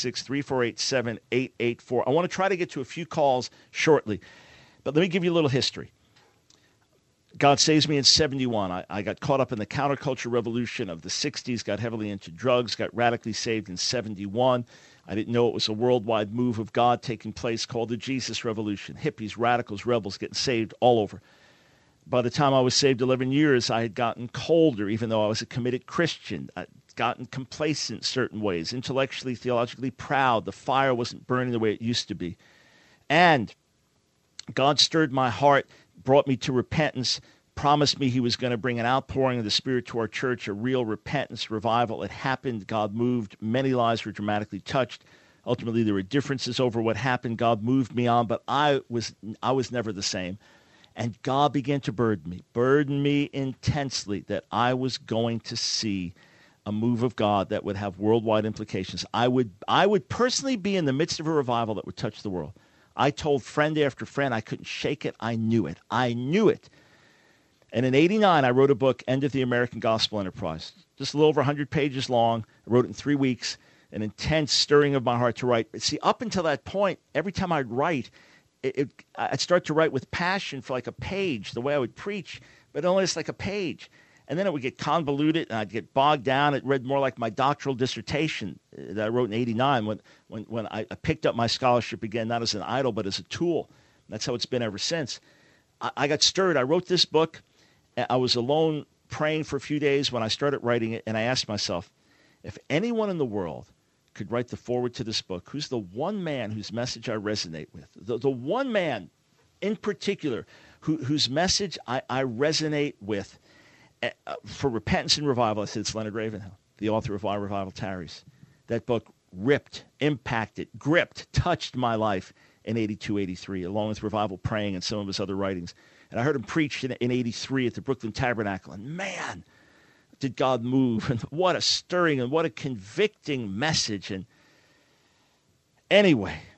866-348-7884. I want to try to get to a few calls shortly. But let me give you a little history. God saves me in 71. I got caught up in the counterculture revolution of the 60s, got heavily into drugs, got radically saved in 71. I didn't know it was a worldwide move of God taking place called the Jesus Revolution. Hippies, radicals, rebels getting saved all over. By the time I was saved 11 years, I had gotten colder, even though I was a committed Christian. I'd gotten complacent in certain ways, intellectually, theologically proud. The fire wasn't burning the way it used to be. And God stirred my heart, brought me to repentance, promised me he was going to bring an outpouring of the Spirit to our church, a real repentance revival. It happened. God moved. Many lives were dramatically touched. Ultimately, there were differences over what happened. God moved me on, but I was never the same. And God began to burden me intensely that I was going to see a move of God that would have worldwide implications. I would personally be in the midst of a revival that would touch the world. I told friend after friend I couldn't shake it. I knew it. And in 89, I wrote a book, End of the American Gospel Enterprise. Just a little over 100 pages long. I wrote it in 3 weeks. An intense stirring of my heart to write. But see, up until that point, every time I'd write, I'd start to write with passion for like a page, the way I would preach, but only it's like a page. And then it would get convoluted, and I'd get bogged down. It read more like my doctoral dissertation that I wrote in 89 when I picked up my scholarship again, not as an idol, but as a tool. That's how it's been ever since. I got stirred. I wrote this book. I was alone praying for a few days when I started writing it, and I asked myself, if anyone in the world could write the foreword to this book, who's the one man whose message I resonate with, the one man in particular whose message I resonate with for repentance and revival, I said it's Leonard Ravenhill, the author of Why Revival Tarries. That book ripped, impacted, gripped, touched my life in 82, 83, along with Revival Praying and some of his other writings. And I heard him preach in 83 at the Brooklyn Tabernacle, and man, did God move, and what a stirring and what a convicting message. And anyway,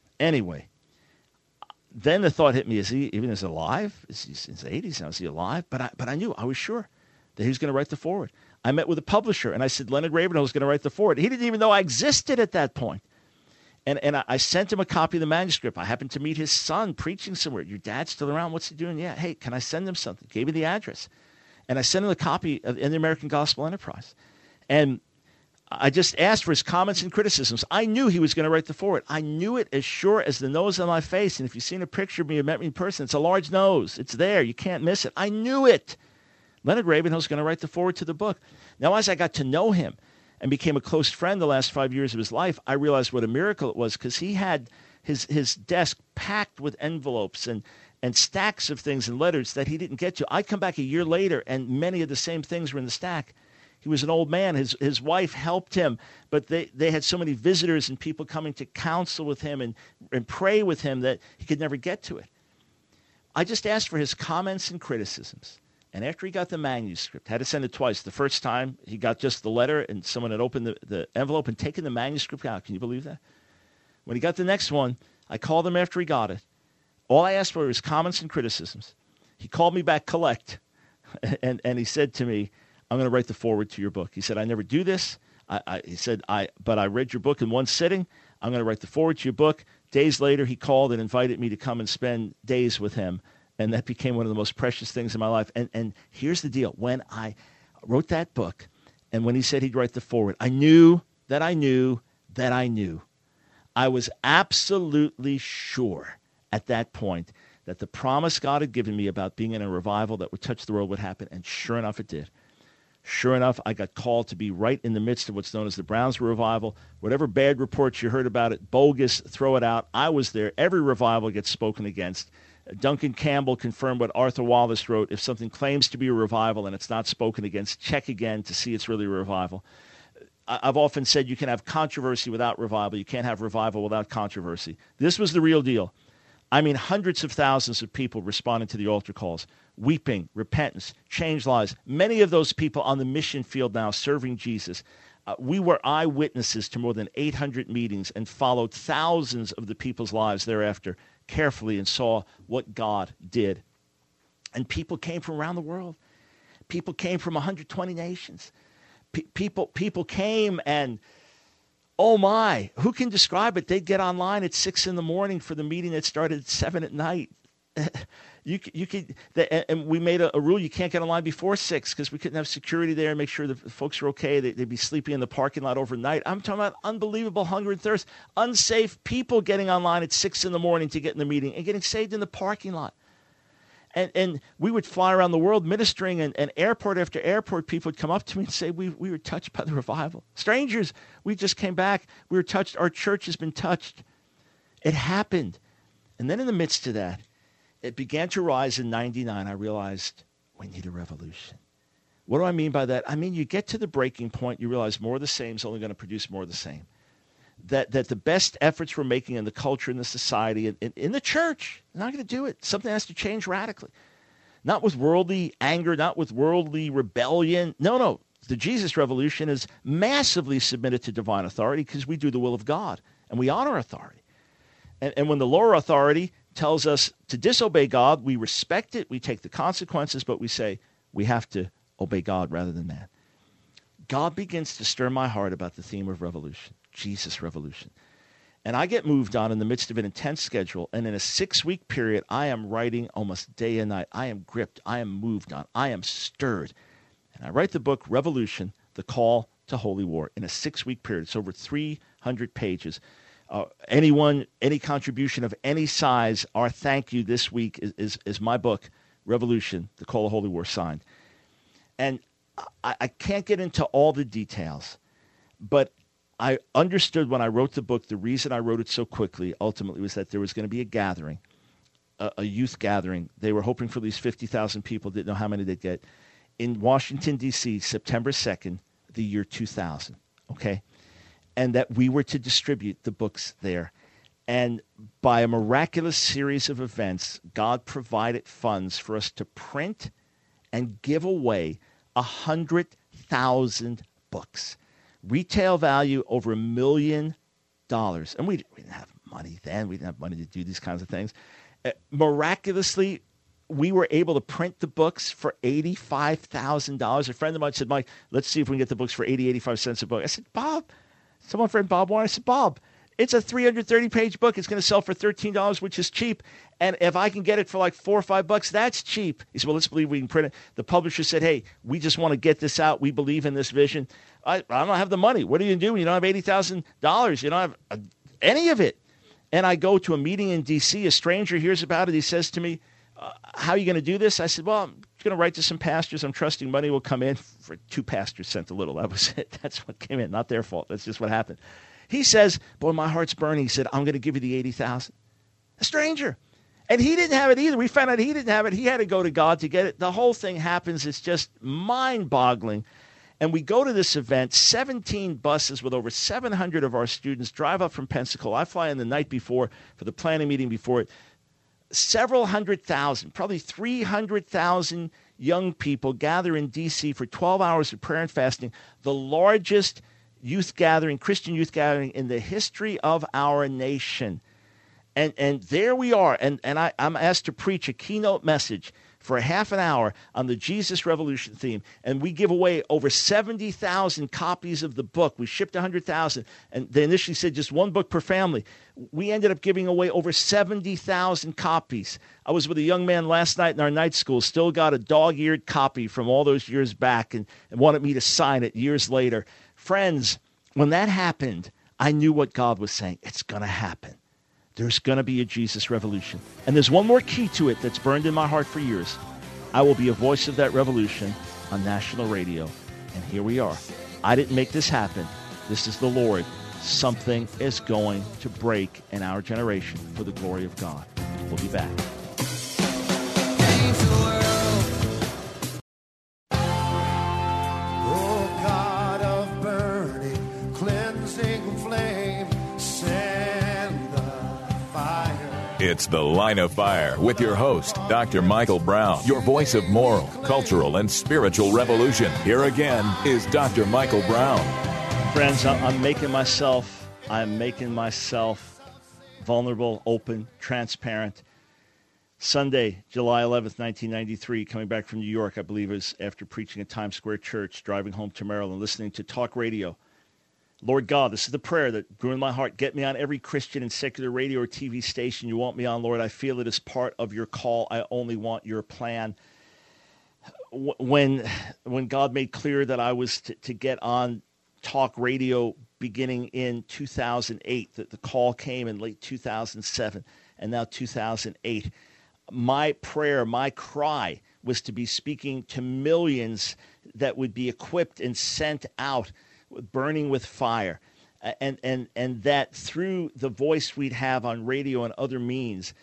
then the thought hit me, is he alive? Is he in his 80s now? Is he alive? But I knew, I was sure that he was going to write the foreword. I met with a publisher, and I said, Leonard Ravenhill is going to write the foreword. He didn't even know I existed at that point. And I sent him a copy of the manuscript. I happened to meet his son preaching somewhere. Your dad's still around? What's he doing? Yeah. Hey, can I send him something? Gave me the address. And I sent him a copy of In the American Gospel Enterprise. And I just asked for his comments and criticisms. I knew he was going to write the foreword. I knew it as sure as the nose on my face. And if you've seen a picture of me or met me in person, it's a large nose. It's there. You can't miss it. I knew it. Leonard Ravenhill is going to write the foreword to the book. Now, as I got to know him and became a close friend the last 5 years of his life, I realized what a miracle it was, because he had his desk packed with envelopes and stacks of things and letters that he didn't get to. I come back a year later, and many of the same things were in the stack. He was an old man. His wife helped him, but they had so many visitors and people coming to counsel with him and pray with him that he could never get to it. I just asked for his comments and criticisms. And after he got the manuscript, had to send it twice. The first time, he got just the letter, and someone had opened the envelope and taken the manuscript out. Can you believe that? When he got the next one, I called him after he got it. All I asked for was comments and criticisms. He called me back, collect, and he said to me, I'm going to write the foreword to your book. He said, I never do this. He said, but I read your book in one sitting. I'm going to write the foreword to your book. Days later, he called and invited me to come and spend days with him, and that became one of the most precious things in my life. And here's the deal. When I wrote that book, and when he said he'd write the foreword, I knew that I knew that I knew. I was absolutely sure at that point that the promise God had given me about being in a revival that would touch the world would happen, and sure enough, it did. Sure enough, I got called to be right in the midst of what's known as the Brownsville Revival. Whatever bad reports you heard about it, bogus, throw it out. I was there. Every revival gets spoken against. Duncan Campbell confirmed what Arthur Wallace wrote. If something claims to be a revival and it's not spoken against, check again to see it's really a revival. I've often said you can have controversy without revival. You can't have revival without controversy. This was the real deal. I mean, hundreds of thousands of people responding to the altar calls, weeping, repentance, changed lives. Many of those people on the mission field now serving Jesus. We were eyewitnesses to more than 800 meetings and followed thousands of the people's lives thereafter carefully and saw what God did. And people came from around the world. People came from 120 nations. People came and, oh my, who can describe it? They'd get online at 6 a.m. for the meeting that started at 7 p.m. You could, and we made a rule: you can't get online before 6 because we couldn't have security there and make sure the folks are okay. They'd be sleeping in the parking lot overnight. I'm talking about unbelievable hunger and thirst, unsafe people getting online at 6 a.m. to get in the meeting and getting saved in the parking lot. And we would fly around the world ministering, and airport after airport, people would come up to me and say, we were touched by the revival. Strangers, we just came back. We were touched. Our church has been touched. It happened. And then in the midst of that, it began to rise in 99. I realized we need a revolution. What do I mean by that? I mean, you get to the breaking point, you realize more of the same is only going to produce more of the same. That the best efforts we're making in the culture, in the society, in the church, not going to do it. Something has to change radically. Not with worldly anger, not with worldly rebellion. No. The Jesus revolution is massively submitted to divine authority because we do the will of God and we honor authority. And when the lower authority tells us to disobey God, we respect it, we take the consequences, but we say we have to obey God rather than man. God begins to stir my heart about the theme of revolution. Jesus revolution. And I get moved on in the midst of an intense schedule. And in a 6-week period, I am writing almost day and night. I am gripped. I am moved on. I am stirred. And I write the book, Revolution, The Call to Holy War, in a 6-week period. It's over 300 pages. Any contribution of any size, our thank you this week is my book, Revolution, The Call to Holy War, signed. And I can't get into all the details, but I understood when I wrote the book, the reason I wrote it so quickly ultimately was that there was going to be a gathering, a youth gathering. They were hoping for at least 50,000 people, didn't know how many they'd get, in Washington, D.C., September 2nd, the year 2000, okay? And that we were to distribute the books there. And by a miraculous series of events, God provided funds for us to print and give away 100,000 books. Retail value over $1 million. And we didn't have money then. We didn't have money to do these kinds of things. Miraculously, we were able to print the books for $85,000. A friend of mine said, Mike, let's see if we can get the books for 85 cents a book. I said, Bob, someone friend Bob Warner, I said, Bob, it's a 330-page book. It's going to sell for $13, which is cheap. And if I can get it for like $4 or $5, that's cheap. He said, well, let's believe we can print it. The publisher said, hey, we just want to get this out. We believe in this vision. I don't have the money. What are you going to do when you don't have $80,000? You don't have any of it. And I go to a meeting in D.C. A stranger hears about it. He says to me, how are you going to do this? I said, well, I'm going to write to some pastors. I'm trusting money will come in. For 2 pastors sent a little. That was it. That's what came in. Not their fault. That's just what happened. He says, boy, my heart's burning. He said, I'm going to give you the $80,000. A stranger. And he didn't have it either. We found out he didn't have it. He had to go to God to get it. The whole thing happens. It's just mind-boggling. And we go to this event, 17 buses with over 700 of our students drive up from Pensacola. I fly in the night before for the planning meeting before it. Several 100,000, probably 300,000 young people gather in D.C. for 12 hours of prayer and fasting, the largest youth gathering, Christian youth gathering in the history of our nation. And there we are. And I'm asked to preach a keynote message for a half an hour on the Jesus Revolution theme. And we give away over 70,000 copies of the book. We shipped 100,000. And they initially said just one book per family. We ended up giving away over 70,000 copies. I was with a young man last night in our night school, still got a dog-eared copy from all those years back and wanted me to sign it years later. Friends, when that happened, I knew what God was saying. It's going to happen. There's going to be a Jesus revolution. And there's one more key to it that's burned in my heart for years. I will be a voice of that revolution on national radio. And here we are. I didn't make this happen. This is the Lord. Something is going to break in our generation for the glory of God. We'll be back. Oh, God of burning, cleansing flame, send the fire. It's The Line of Fire with your host, Dr. Michael Brown, your voice of moral, cultural, and spiritual revolution. Here again is Dr. Michael Brown. Friends, I'm making myself vulnerable, open, transparent. Sunday, July 11th, 1993, coming back from New York, I believe it was after preaching at Times Square Church, driving home to Maryland, listening to talk radio. Lord God, this is the prayer that grew in my heart. Get me on every Christian and secular radio or TV station you want me on, Lord. I feel it as part of your call. I only want your plan. When God made clear that I was to get on talk radio beginning in 2008, that the call came in late 2007 and now 2008, my prayer, my cry was to be speaking to millions that would be equipped and sent out burning with fire, and that through the voice we'd have on radio and other means,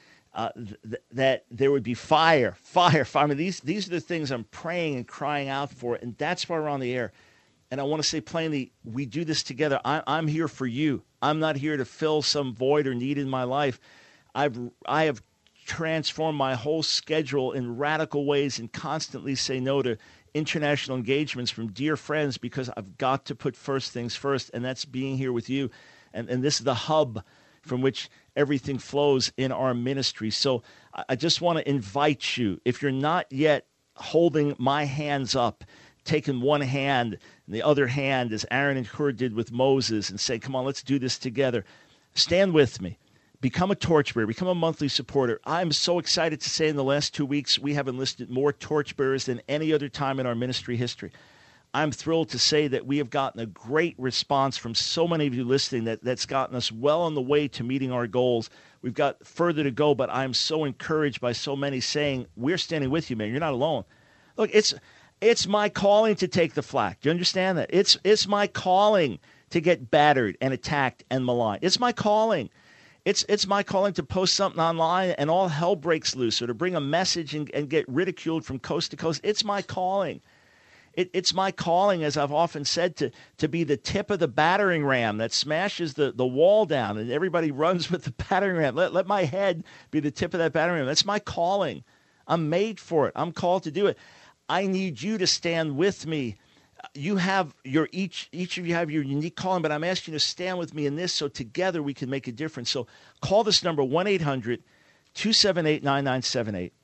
that there would be fire. I mean, these are the things I'm praying and crying out for, and that's why we're on the air. And I want to say plainly, we do this together. I'm here for you. I'm not here to fill some void or need in my life. I have transformed my whole schedule in radical ways and constantly say no to international engagements from dear friends because I've got to put first things first, and that's being here with you. And this is the hub from which everything flows in our ministry. So I just want to invite you, if you're not yet holding my hands up, taking one hand and the other hand as Aaron and Hur did with Moses and say, come on, let's do this together. Stand with me. Become a torchbearer. Become a monthly supporter. I'm so excited to say in the last 2 weeks, we have enlisted more torchbearers than any other time in our ministry history. I'm thrilled to say that we have gotten a great response from so many of you listening that's gotten us well on the way to meeting our goals. We've got further to go, but I'm so encouraged by so many saying, we're standing with you, man. You're not alone. Look, it's my calling to take the flak. Do you understand that? It's my calling to get battered and attacked and maligned. It's my calling. It's my calling to post something online and all hell breaks loose, or to bring a message and get ridiculed from coast to coast. It's my calling. It's my calling, as I've often said, to be the tip of the battering ram that smashes the wall down and everybody runs with the battering ram. Let my head be the tip of that battering ram. That's my calling. I'm made for it. I'm called to do it. I need you to stand with me. You have each of you have your unique calling, but I'm asking you to stand with me in this so together we can make a difference. So call this number, 1-800-278-9978,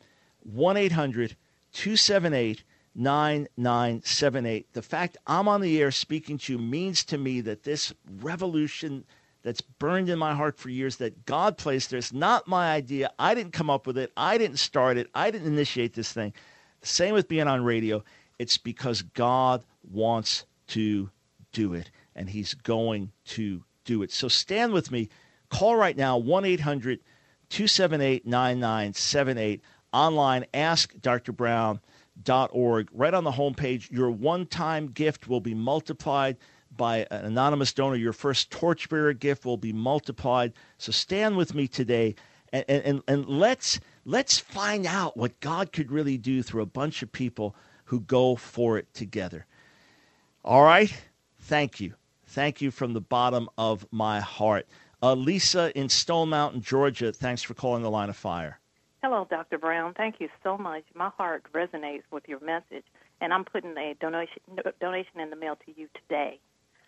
1-800-278-9978. The fact I'm on the air speaking to you means to me that this revolution that's burned in my heart for years that God placed there, it's not my idea. I didn't come up with it. I didn't start it. I didn't initiate this thing. Same with being on radio. It's because God wants to do it, and he's going to do it. So stand with me. Call right now, 1-800-278-9978. Online, askdrbrown.org. Right on the homepage, your one-time gift will be multiplied by an anonymous donor. Your first torchbearer gift will be multiplied. So stand with me today, and let's find out what God could really do through a bunch of people who go for it together. All right? Thank you. Thank you from the bottom of my heart. Lisa in Stone Mountain, Georgia, thanks for calling the Line of Fire. Hello, Dr. Brown. Thank you so much. My heart resonates with your message, and I'm putting a donation in the mail to you today.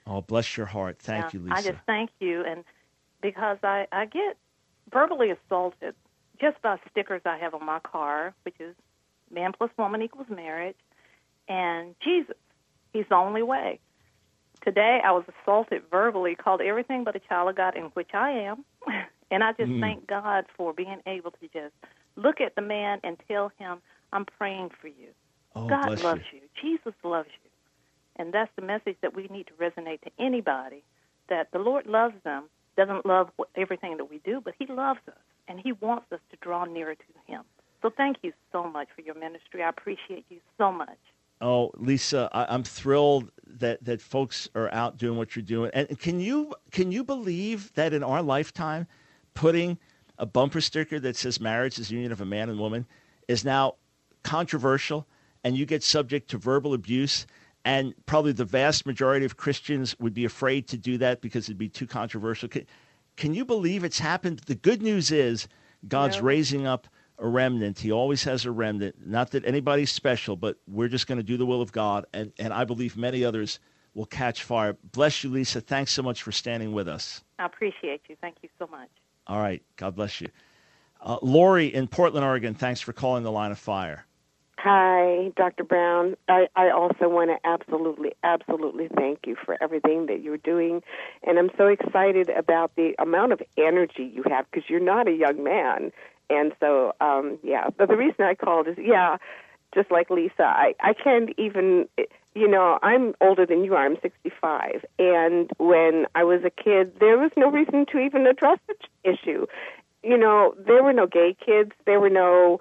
Oh, bless your heart. Thank you, Lisa. I just thank you, and because I get verbally assaulted just by stickers I have on my car, which is man plus woman equals marriage, and Jesus, he's the only way. Today I was assaulted verbally, called everything but a child of God, in which I am, and I just thank God for being able to just look at the man and tell him, I'm praying for you. Oh, God loves you. Jesus loves you. And that's the message that we need to resonate to anybody, that the Lord loves them, doesn't love everything that we do, but he loves us, and he wants us to draw nearer to him. So thank you so much for your ministry. I appreciate you so much. Oh, Lisa, I'm thrilled that folks are out doing what you're doing. And can you believe that in our lifetime, putting a bumper sticker that says marriage is the union of a man and woman is now controversial, and you get subject to verbal abuse, and probably the vast majority of Christians would be afraid to do that because it'd be too controversial. Can you believe it's happened? The good news is God's raising up a remnant. He always has a remnant. Not that anybody's special, but we're just going to do the will of God, and I believe many others will catch fire. Bless you, Lisa. Thanks so much for standing with us. I appreciate you. Thank you so much. All right. God bless you. Lori in Portland, Oregon, thanks for calling the Line of Fire. Hi, Dr. Brown. I also want to absolutely thank you for everything that you're doing. And I'm so excited about the amount of energy you have, because you're not a young man. And so, but the reason I called is, just like Lisa, I can't even, I'm older than you are. I'm 65. And when I was a kid, there was no reason to even address the issue. There were no gay kids. There was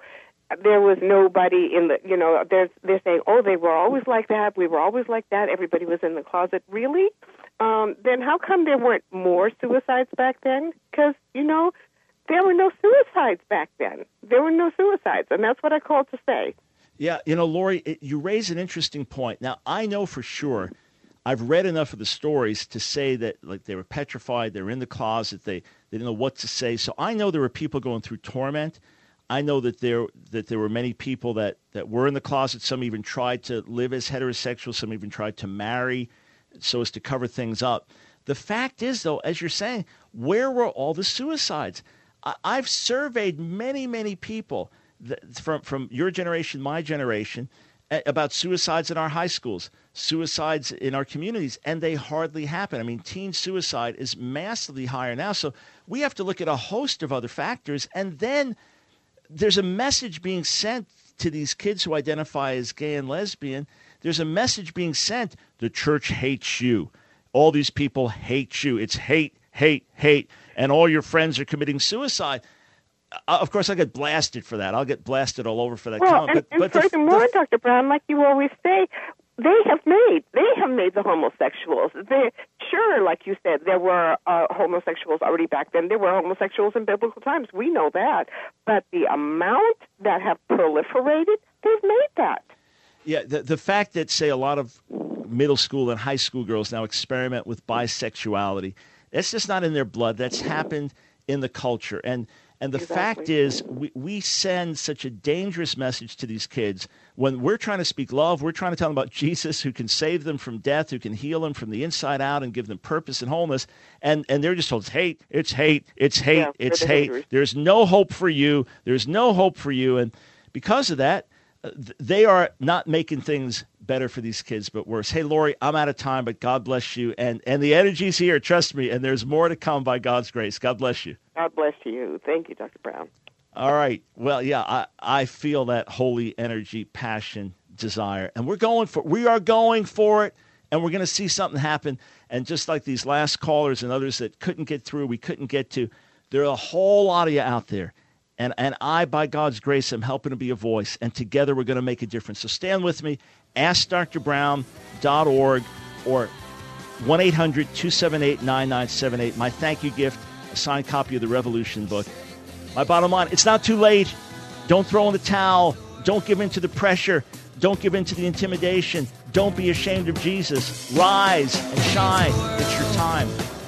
nobody in the, they're saying, oh, they were always like that. We were always like that. Everybody was in the closet. Really? Then how come there weren't more suicides back then? Because, there were no suicides back then. There were no suicides, and that's what I called to say. Yeah, Lori, you raise an interesting point. Now, I know for sure, I've read enough of the stories to say that, like, they were petrified, they were in the closet, they didn't know what to say. So I know there were people going through torment. I know that there were many people that were in the closet. Some even tried to live as heterosexual. Some even tried to marry so as to cover things up. The fact is, though, as you're saying, where were all the suicides? I've surveyed many, many people from your generation, my generation, about suicides in our high schools, suicides in our communities, and they hardly happen. I mean, teen suicide is massively higher now. So we have to look at a host of other factors, and then there's a message being sent to these kids who identify as gay and lesbian. There's a message being sent. The church hates you. All these people hate you. It's hate, hate, hate. And all your friends are committing suicide. Of course, I get blasted for that. I'll get blasted all over for that comment. But furthermore, Dr. Brown, like you always say, they have made the homosexuals. Sure, like you said, there were homosexuals already back then. There were homosexuals in biblical times. We know that. But the amount that have proliferated, they've made that. Yeah, the fact that, say, a lot of middle school and high school girls now experiment with bisexuality, that's just not in their blood. That's happened in the culture. And the fact is, we send such a dangerous message to these kids. When we're trying to speak love, we're trying to tell them about Jesus, who can save them from death, who can heal them from the inside out and give them purpose and wholeness. And they're just told, it's hate, it's hate, it's hate, it's hate. There's no hope for you. There's no hope for you. And because of that, they are not making things better for these kids, but worse. Hey, Lori, I'm out of time, but God bless you. And the energy's here, trust me, and there's more to come by God's grace. God bless you. God bless you. Thank you, Dr. Brown. All right. Well, yeah, I feel that holy energy, passion, desire, and we are going for it, and we're going to see something happen. And just like these last callers and others that couldn't get through, we couldn't get to, there are a whole lot of you out there. And I, by God's grace, am helping to be a voice. And together we're going to make a difference. So stand with me. AskDrBrown.org or 1-800-278-9978. My thank you gift, a signed copy of the Revolution book. My bottom line, it's not too late. Don't throw in the towel. Don't give in to the pressure. Don't give in to the intimidation. Don't be ashamed of Jesus. Rise and shine. It's your time.